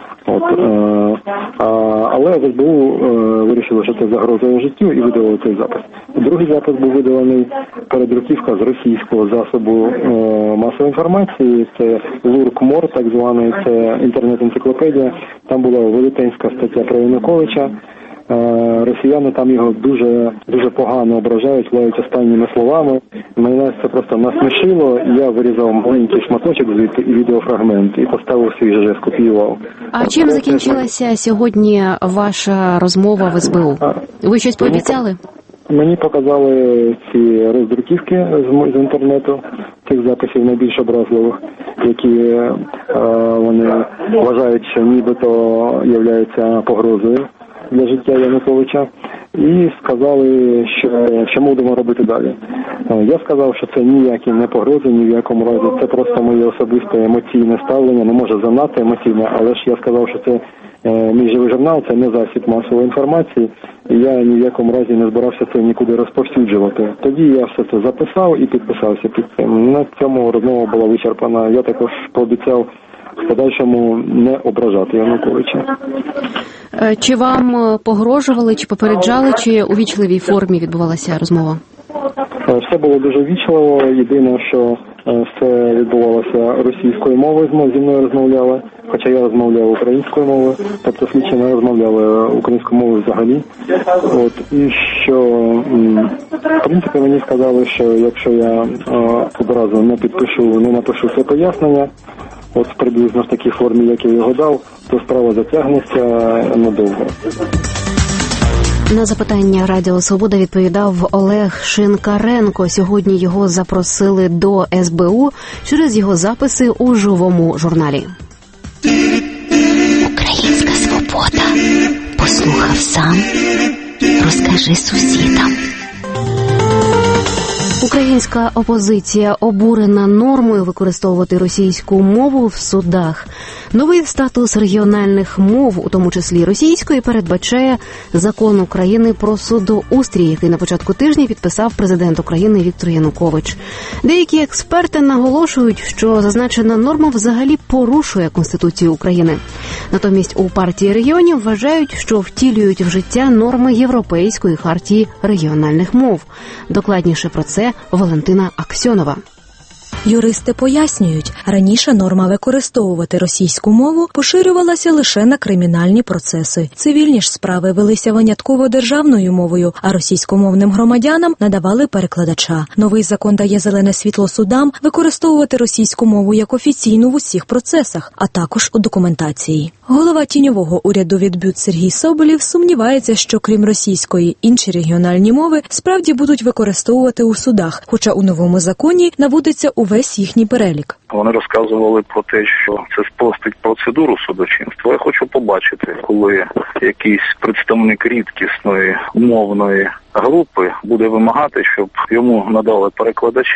Speaker 6: Але в СБУ вирішили, що це загрозує життю, і видалили цей запис. Другий запис був видалений передруківка з російського засобу масової інформації. Це Лурк-Мор, так званий, це інтернет-енциклопедія. Там була велетенська стаття про Януковича. Росіяни там його дуже погано ображають, лають останніми словами. Мене це просто насмішило, і я вирізав маленький шматочок звідти і відеофрагмент, і поставив свій же, скопіював.
Speaker 17: А чим закінчилася сьогодні ваша розмова в СБУ? Ви щось пообіцяли?
Speaker 6: Мені показали ці роздруківки з інтернету, цих записів найбільш образливих, які вони вважають, що нібито являються погрозою для життя Януковича, і сказали, що ми будемо робити далі. Я сказав, що це ніякі не погрози, ні в якому разі, це просто моє особисте емоційне ставлення, не може занадто емоційне, але ж я сказав, що це мій живий журнал, це не засіб масової інформації, і я ні в якому разі не збирався це нікуди розповсюджувати. Тоді я все це записав і підписався під цим. На цьому розмова була вичерпана. Я також пообіцяв в подальшому не ображати Януковича.
Speaker 17: Чи вам погрожували, чи попереджали, чи у вічливій формі відбувалася розмова?
Speaker 6: Все було дуже вічливо. Єдине, що все відбувалося російською мовою, зі мною розмовляли, хоча я розмовляв українською мовою, тобто слідчі не розмовляли українською мовою взагалі. І що, в принципі, мені сказали, що якщо я одразу не напишу це пояснення, в приблизно в такій формі, як я його дав, то справа затягнеться надовго.
Speaker 17: На запитання Радіо Свобода відповідав Олег Шинкаренко. Сьогодні його запросили до СБУ через його записи у живому журналі.
Speaker 9: Українська свобода. Послухав сам, розкажи сусідам.
Speaker 17: Українська опозиція обурена нормою використовувати російську мову в судах. Новий статус регіональних мов, у тому числі російської, передбачає Закон України про судоустрій, який на початку тижня підписав президент України Віктор Янукович. Деякі експерти наголошують, що зазначена норма взагалі порушує Конституцію України. Натомість у партії регіонів вважають, що втілюють в життя норми Європейської хартії регіональних мов. Докладніше про це Валентина Аксьонова.
Speaker 21: Юристи пояснюють, раніше норма використовувати російську мову поширювалася лише на кримінальні процеси. Цивільні ж справи велися винятково державною мовою, а російськомовним громадянам надавали перекладача. Новий закон дає зелене світло судам використовувати російську мову як офіційну в усіх процесах, а також у документації. Голова тіньового уряду «Відбют» Сергій Соболєв сумнівається, що крім російської, інші регіональні мови справді будуть використовувати у судах, хоча у новому законі наводиться увесь їхній перелік.
Speaker 19: Вони розказували про те, що це спростить процедуру судочинства. Я хочу побачити, коли якийсь представник рідкісної мовної групи буде вимагати, щоб йому надали перекладача,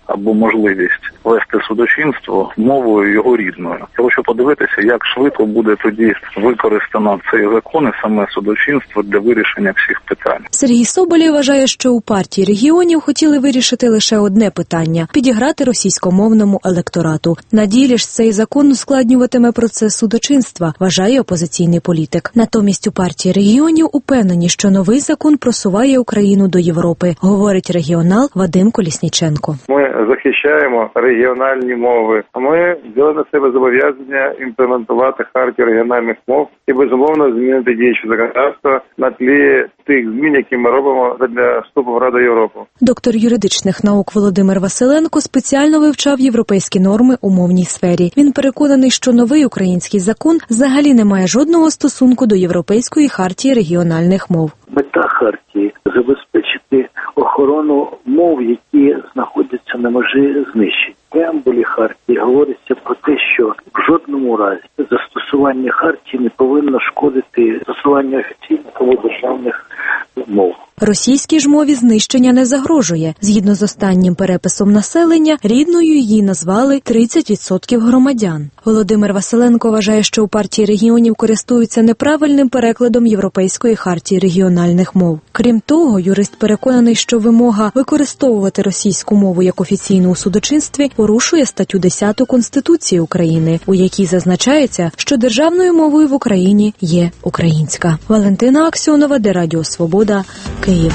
Speaker 19: або можливість вести судочинство мовою його рідною. Я хочу подивитися, як швидко буде тоді використано цей закон і саме судочинство для вирішення всіх питань.
Speaker 21: Сергій Соболєв вважає, що у партії регіонів хотіли вирішити лише одне питання – підіграти російськомовному електорату. На ділі ж цей закон ускладнюватиме процес судочинства, вважає опозиційний політик. Натомість у партії регіонів упевнені, що новий закон просуває Україну до Європи, говорить регіонал Вадим Колісніченко.
Speaker 7: Ми захищаємо регіональні мови, а ми взяли на себе зобов'язання імплементувати хартію регіональних мов і, безумовно, змінити діюче законодавство на тлі тих змін, які ми робимо для вступу в Раду Європи.
Speaker 21: Доктор юридичних наук Володимир Василенко спеціально вивчав європейські норми у мовній сфері. Він переконаний, що новий український закон взагалі не має жодного стосунку до Європейської хартії регіональних мов.
Speaker 22: Мета хартії – забезпечити охорону мов, які знаходяться на межі знищення. В преамбулі хартії говориться про те, що в жодному разі застосування хартії не повинно шкодити застосуванню офіційних або державних мов.
Speaker 21: Російській ж мові знищення не загрожує. Згідно з останнім переписом населення, рідною її назвали 30% громадян. Володимир Василенко вважає, що у партії регіонів користуються неправильним перекладом Європейської хартії регіональних мов. Крім того, юрист переконаний, що вимога використовувати російську мову як офіційну у судочинстві порушує статтю 10 Конституції України, у якій зазначається, що державною мовою в Україні є українська. Валентина Аксьонова, де Радіо Свобода, Київ.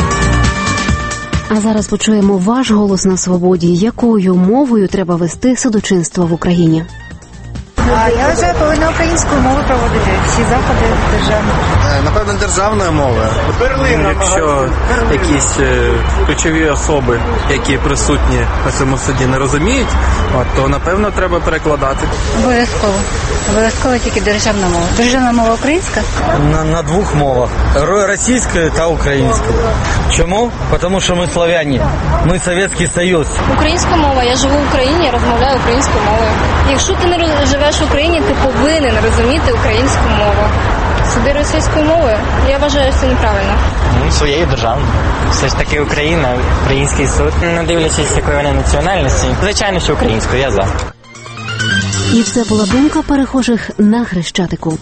Speaker 17: А зараз почуємо ваш голос на свободі. Якою мовою треба вести судочинство в Україні?
Speaker 23: Я вважаю, повинна українською мовою проводити всі заходи державні.
Speaker 24: Напевно, державною мовою. Якщо якісь ключові особи, які присутні на цьому суді, не розуміють, то, напевно, треба перекладати.
Speaker 23: Обов'язково. Обов'язково тільки державна мова. Державна мова українська?
Speaker 24: На двох мовах. Російською та українською. Чому? Тому що ми славяні. Ми Совєтський Союз.
Speaker 25: Українська мова. Я живу в Україні, я розмовляю українською мовою. Якщо ти не живеш в Україні, ти повинен розуміти українську мову. Суди російською мовою, я вважаю, що це неправильно.
Speaker 26: Своєю державною. Все ж таки Україна, український суд, не дивлячись, якої вони національності. Звичайно, що українською, я за.
Speaker 17: І це була думка перехожих на Хрещатику.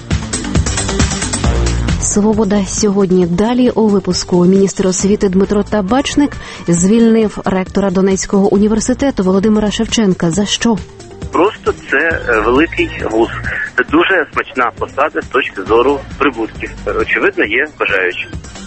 Speaker 17: «Свобода» сьогодні. Далі у випуску. Міністр освіти Дмитро Табачник звільнив ректора Донецького університету Володимира Шевченка. За що?
Speaker 27: Просто це великий вуз. Це дуже смачна посада з точки зору прибутків. Очевидно, є бажаючі.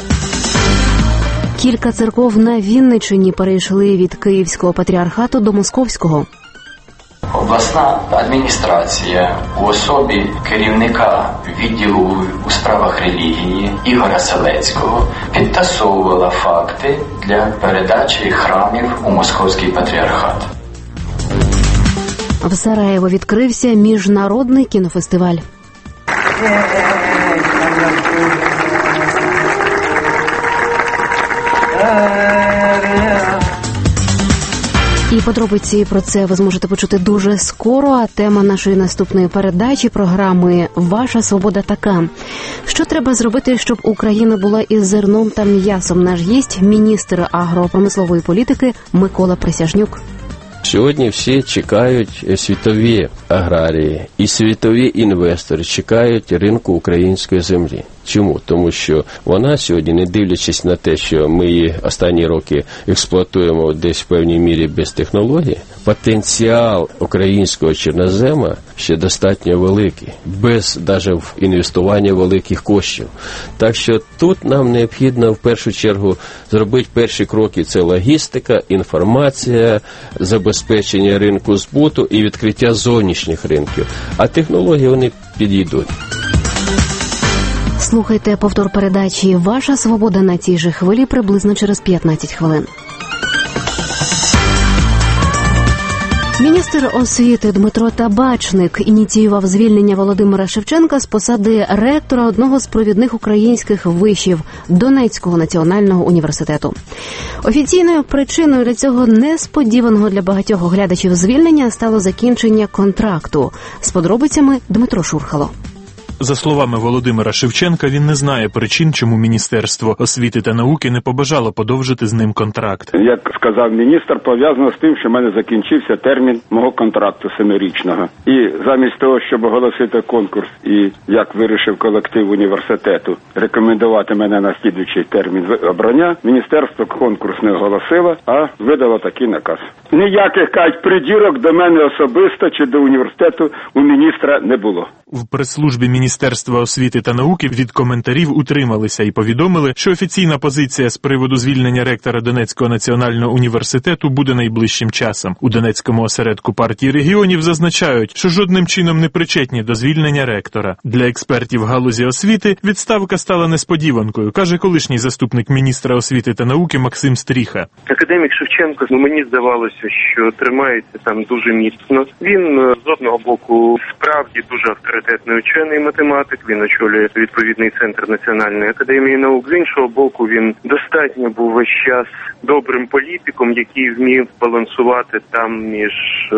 Speaker 17: Кілька церков на Вінниччині перейшли від Київського патріархату до Московського.
Speaker 28: Обласна адміністрація у особі керівника відділу у справах релігії Ігоря Селецького підтасовувала факти для передачі храмів у Московський патріархат.
Speaker 17: В Сараєво відкрився міжнародний кінофестиваль. І подробиці про це ви зможете почути дуже скоро, а тема нашої наступної передачі програми «Ваша свобода» така. Що треба зробити, щоб Україна була із зерном та м'ясом? Наш гість – міністр агропромислової політики Микола Присяжнюк.
Speaker 29: Сьогодні всі чекають світові аграрії і світові інвестори чекають ринку української землі. Чому? Тому що вона сьогодні, не дивлячись на те, що ми її останні роки експлуатуємо десь в певній мірі без технології, потенціал українського чорнозема ще достатньо великий, без навіть інвестування великих коштів. Так що тут нам необхідно в першу чергу зробити перші кроки. Це логістика, інформація, забезпечення ринку збуту і відкриття зовнішніх ринків. А технології вони підійдуть.
Speaker 17: Слухайте повтор передачі «Ваша свобода» на цій же хвилі приблизно через 15 хвилин. Міністр освіти Дмитро Табачник ініціював звільнення Володимира Шевченка з посади ректора одного з провідних українських вишів Донецького національного університету. Офіційною причиною для цього несподіваного для багатьох глядачів звільнення стало закінчення контракту. З подробицями Дмитро Шурхало.
Speaker 1: За словами Володимира Шевченка, він не знає причин, чому Міністерство освіти та науки не побажало подовжити з ним контракт.
Speaker 3: Як сказав міністр, пов'язано з тим, що в мене закінчився термін мого контракту 7-річного. І замість того, щоб оголосити конкурс і, як вирішив колектив університету, рекомендувати мене на слідуючий термін обрання, міністерство конкурс не оголосило, а видало такий наказ. Ніяких, кажуть, придірок до мене особисто чи до університету у міністра не було.
Speaker 1: В прес-службі Міністерства освіти та науки від коментарів утрималися і повідомили, що офіційна позиція з приводу звільнення ректора Донецького національного університету буде найближчим часом. У Донецькому осередку партії регіонів зазначають, що жодним чином не причетні до звільнення ректора. Для експертів галузі освіти відставка стала несподіванкою, каже колишній заступник міністра освіти та науки Максим Стріха.
Speaker 4: Академік Шевченко, мені здавалося, що тримається там дуже міцно. Він, з одного боку, справді дуже авторитетний учений математик, він очолює відповідний центр Національної академії наук. З іншого боку, він достатньо був весь час добрим політиком, який вмів балансувати там між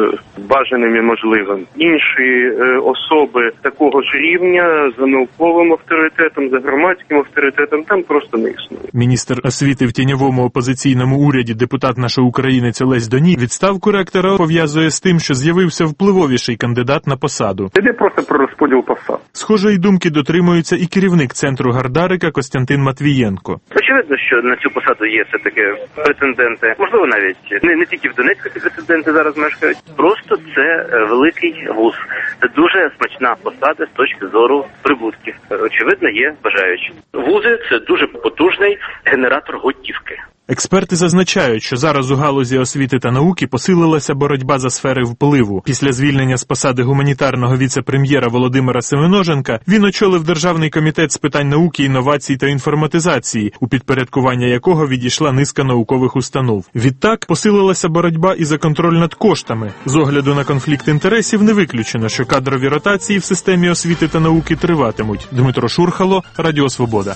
Speaker 4: бажаним і можливим. Інші особи такого ж рівня за науковим авторитетом, за громадським авторитетом там просто не існує.
Speaker 1: Міністр освіти в тіньовому опозиційному уряді, депутат нашої українець Олесь Доній, відставку ректора пов'язує з тим, що з'явився впливовіший кандидат на посаду.
Speaker 4: Йде просто про розподіл посад.
Speaker 1: Схожої думки дотримується і керівник центру Гардарика Костянтин Матвієнко.
Speaker 27: Очевидно, що на цю посаду є все-таки претенденти. Можливо, навіть не тільки в Донецьку ці претенденти зараз мешкають. Просто це великий вуз. Це дуже смачна посада з точки зору прибутків. Очевидно, є бажаючі. Вузи – це дуже потужний генератор готівки.
Speaker 1: Експерти зазначають, що зараз у галузі освіти та науки посилилася боротьба за сфери впливу. Після звільнення з посади гуманітарного віце-прем'єра Володимира Семеноженка він очолив Державний комітет з питань науки, інновацій та інформатизації, у підпорядкування якого відійшла низка наукових установ. Відтак посилилася боротьба і за контроль над коштами. З огляду на конфлікт інтересів не виключено, що кадрові ротації в системі освіти та науки триватимуть. Дмитро Шурхало, Радіо Свобода.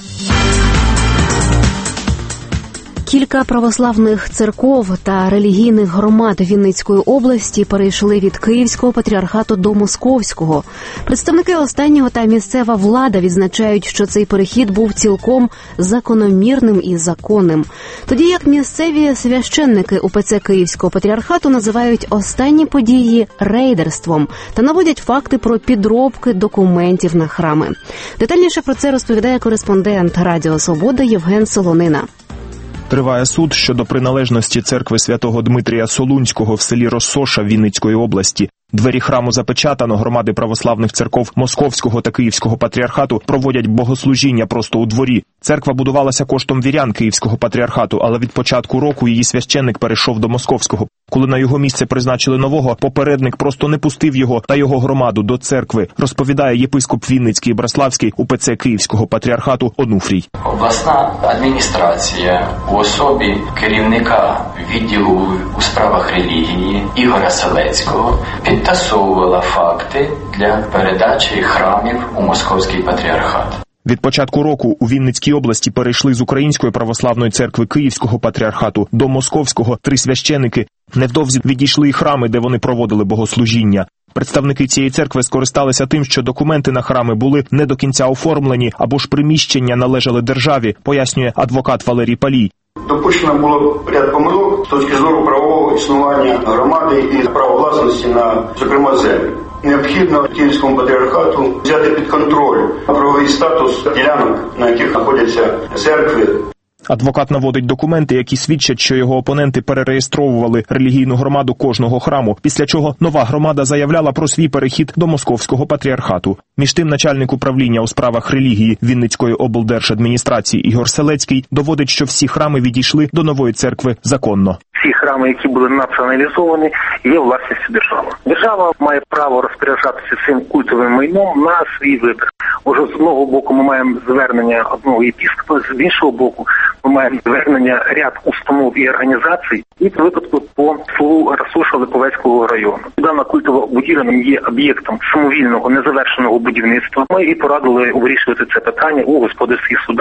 Speaker 17: Кілька православних церков та релігійних громад Вінницької області перейшли від Київського патріархату до Московського. Представники останнього та місцева влада відзначають, що цей перехід був цілком закономірним і законним. Тоді як місцеві священники УПЦ Київського патріархату називають останні події рейдерством та наводять факти про підробки документів на храми. Детальніше про це розповідає кореспондент Радіо Свобода Євген Солонина.
Speaker 8: Триває суд щодо приналежності церкви святого Дмитрія Солунського в селі Россоша Вінницької області. Двері храму запечатано, громади православних церков Московського та Київського патріархату проводять богослужіння просто у дворі. Церква будувалася коштом вірян Київського патріархату, але від початку року її священник перейшов до Московського. Коли на його місце призначили нового, попередник просто не пустив його та його громаду до церкви, розповідає єпископ Вінницький і Браславський УПЦ Київського патріархату Онуфрій.
Speaker 28: Обласна адміністрація у особі керівника відділу у справах релігії Ігоря Селецького підтасовувала факти для передачі храмів у Московський патріархат.
Speaker 8: Від початку року у Вінницькій області перейшли з Української православної церкви Київського патріархату до Московського 3 священики. Невдовзі відійшли і храми, де вони проводили богослужіння. Представники цієї церкви скористалися тим, що документи на храми були не до кінця оформлені або ж приміщення належали державі, пояснює адвокат Валерій Палій.
Speaker 10: Допущено було ряд помилок з точки зору правового існування громади і права власності на, зокрема, землю. Необхідно Київському патріархату взяти під контроль правовий статус ділянок, на яких знаходяться церкви.
Speaker 8: Адвокат наводить документи, які свідчать, що його опоненти перереєстровували релігійну громаду кожного храму, після чого нова громада заявляла про свій перехід до Московського патріархату. Між тим, начальник управління у справах релігії Вінницької облдержадміністрації Ігор Селецький доводить, що всі храми відійшли до нової церкви законно.
Speaker 11: Всі храми, які були націоналізовані, є власністю держави. Держава має право розпоряджатися цим культовим майном на свій вибір. Може, з одного боку ми маємо звернення одного єпископа, з іншого боку ми маємо звернення ряд установ і організацій, і в випадку по селу Россоша Липовецького району. Дана культова будівля є об'єктом самовільного незавершеного будівництва. Ми і порадили вирішувати це питання у господарських судах.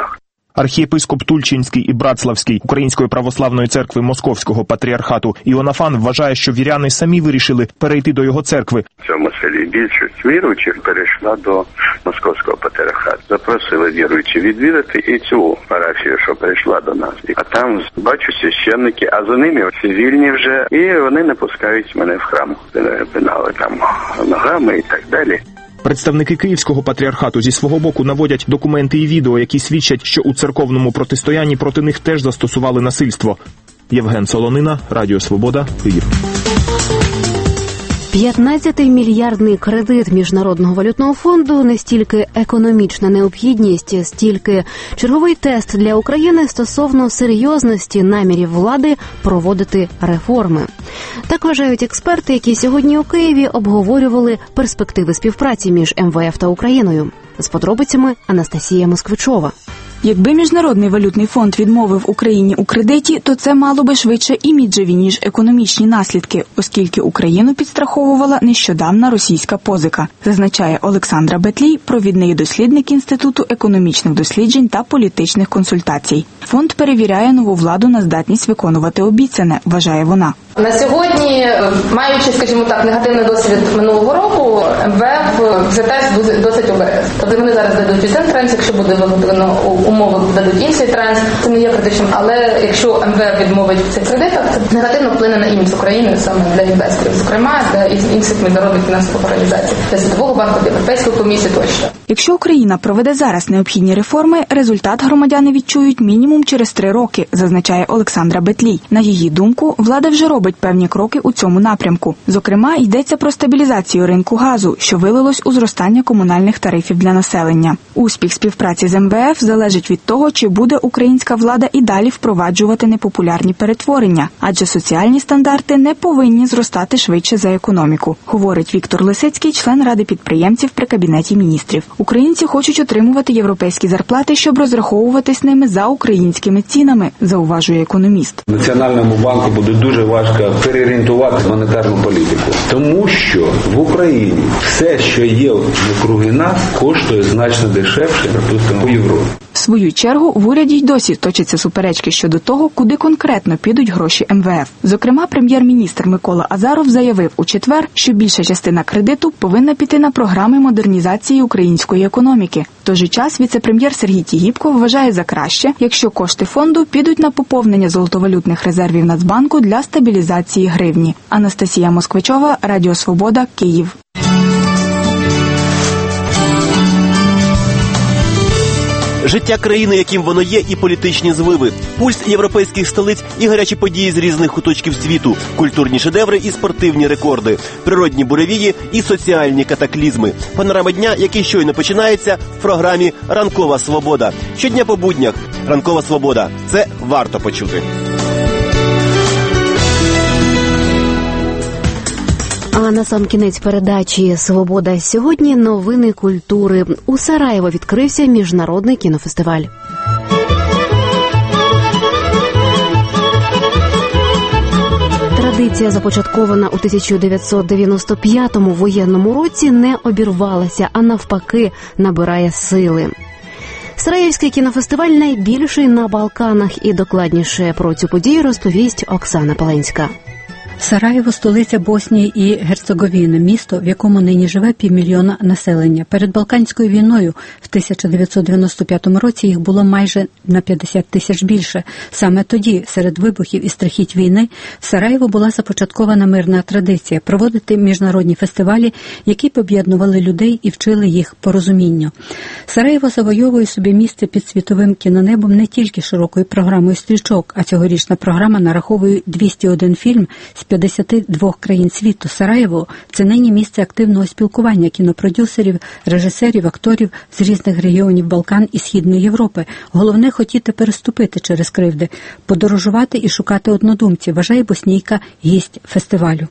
Speaker 8: Архієпископ Тульчинський і Братславський Української православної церкви Московського патріархату Іоаннафан вважає, що віряни самі вирішили перейти до його церкви.
Speaker 2: В цьому селі більшість віруючих перейшла до Московського патріархату. Запросили віруючі відвідати і цю парафію, що прийшла до нас. А там бачу священники, а за ними цивільні вже, і вони не пускають мене в храм. Пинали там ногами і так далі.
Speaker 8: Представники Київського патріархату зі свого боку наводять документи і відео, які свідчать, що у церковному протистоянні проти них теж застосували насильство. Євген Солонина, Радіо Свобода, Київ.
Speaker 17: 15-мільярдний кредит Міжнародного валютного фонду не стільки економічна необхідність, стільки черговий тест для України стосовно серйозності намірів влади проводити реформи. Так вважають експерти, які сьогодні у Києві обговорювали перспективи співпраці між МВФ та Україною. З подробицями Анастасія Москвичова.
Speaker 5: Якби Міжнародний валютний фонд відмовив Україні у кредиті, то це мало би швидше іміджеві, ніж економічні наслідки, оскільки Україну підстраховувала нещодавна російська позика, зазначає Олександра Бетлій, провідний дослідник Інституту економічних досліджень та політичних консультацій. Фонд перевіряє нову владу на здатність виконувати обіцяне, вважає вона.
Speaker 12: На сьогодні, маючи, скажімо так, негативний досвід минулого року, МВФ вже теж досить обережний. Тобто вони зараз дадуть один транс, якщо буде виготовлено умови, дадуть інший транс. Це не є критичним, але якщо МВФ відмовить в цих кредитах, це негативно вплине на імідж України саме для інвесторів, зокрема для інших міжнародних фінансових організацій, для Світового банку, для Європейської комісії тощо.
Speaker 5: Якщо Україна проведе зараз необхідні реформи, результат громадяни відчують мінімум через 3 роки, зазначає Олександра Бетлій. На її думку, влада вже робить певні кроки у цьому напрямку. Зокрема, йдеться про стабілізацію ринку газу, що вилилось у зростання комунальних тарифів для населення. Успіх співпраці з МВФ залежить від того, чи буде українська влада і далі впроваджувати непопулярні перетворення, адже соціальні стандарти не повинні зростати швидше за економіку, говорить Віктор Лисицький, член Ради підприємців при Кабінеті міністрів. Українці хочуть отримувати європейські зарплати, щоб розраховуватись ними за українськими цінами, зауважує економіст.
Speaker 13: Національному банку буде дуже важко переорієнтувати монетарну політику, тому що в Україні все, що є навкруги нас, коштує значно дешевше, припустимо, у Європі.
Speaker 5: В свою чергу в уряді й досі точаться суперечки щодо того, куди конкретно підуть гроші МВФ. Зокрема, прем'єр-міністр Микола Азаров заявив у четвер, що більша частина кредиту повинна піти на програми модернізації української економіки. В той же час віце-прем'єр Сергій Тігіпко вважає за краще, якщо кошти фонду підуть на поповнення золотовалютних резервів Нацбанку для стабілізації гривні. Анастасія Москвичова, Радіо Свобода, Київ.
Speaker 14: Життя країни, яким воно є, і політичні звиви, пульс європейських столиць і гарячі події з різних куточків світу, культурні шедеври і спортивні рекорди, природні буревії і соціальні катаклізми. Панорама дня, який щойно починається в програмі «Ранкова свобода». Щодня по буднях «Ранкова свобода». Це варто почути.
Speaker 17: А на сам кінець передачі «Свобода сьогодні» новини культури. У Сараєво відкрився міжнародний кінофестиваль. Традиція, започаткована у 1995 воєнному році, не обірвалася, а навпаки набирає сили. Сараєвський кінофестиваль найбільший на Балканах, і докладніше про цю подію розповість Оксана Паленська.
Speaker 15: Сараєво – столиця Боснії і Герцеговіни, місто, в якому нині живе 500 000 населення. Перед Балканською війною в 1995 році їх було майже на 50 тисяч більше. Саме тоді, серед вибухів і страхіть війни, в Сараєво була започаткована мирна традиція – проводити міжнародні фестивалі, які б об'єднували людей і вчили їх порозумінню. Сараєво завойовує собі місце під світовим кінонебом не тільки широкою програмою стрічок, а цьогорічна програма нараховує 201 фільм з 52 країн світу. Сараєво – це нині місце активного спілкування кінопродюсерів, режисерів, акторів з різних регіонів Балкан і Східної Європи. Головне – хотіти переступити через кривди, подорожувати і шукати однодумців, вважає боснійка, гість фестивалю.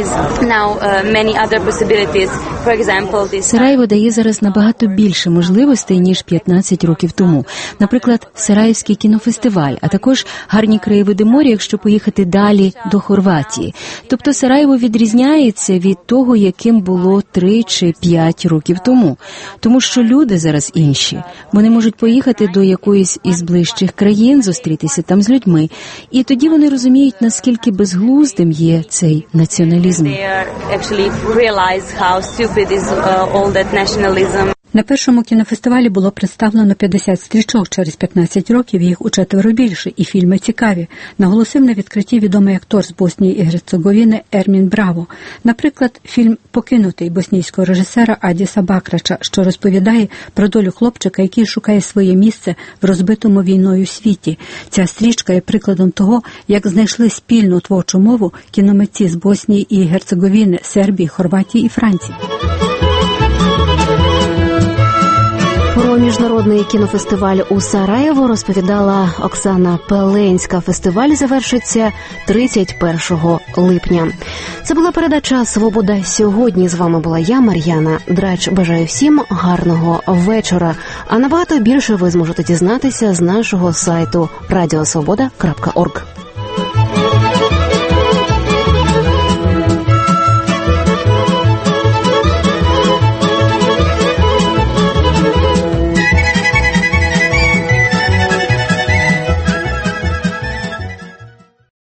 Speaker 9: Сараєво дає зараз набагато більше можливостей, ніж 15 років тому. Наприклад, Сараєвський кінофестиваль, а також гарні краєвиди моря, якщо поїхати далі до Хорватії. роки. Тобто Сараєво відрізняється від того, яким було 3 чи 5 років тому. Тому що люди зараз інші. Вони можуть поїхати до якоїсь із ближчих країн, зустрітися там з людьми. І тоді вони розуміють, наскільки безглуздим є цей націоналізм.
Speaker 15: На першому кінофестивалі було представлено 50 стрічок, через 15 років їх у 4 більше, і фільми цікаві, наголосив на відкритті відомий актор з Боснії і Герцеговіни Ермін Браво. Наприклад, фільм «Покинутий» боснійського режисера Адіса Бакрача, що розповідає про долю хлопчика, який шукає своє місце в розбитому війною світі. Ця стрічка є прикладом того, як знайшли спільну творчу мову кіномитці з Боснії і Герцеговіни, Сербії, Хорватії і Франції.
Speaker 17: Про міжнародний кінофестиваль у Сараєво розповідала Оксана Пеленська. Фестиваль завершиться 31 липня. Це була передача «Свобода сьогодні». З вами була я, Мар'яна Драч. Бажаю всім гарного вечора. А набагато більше ви зможете дізнатися з нашого сайту radiosvoboda.org.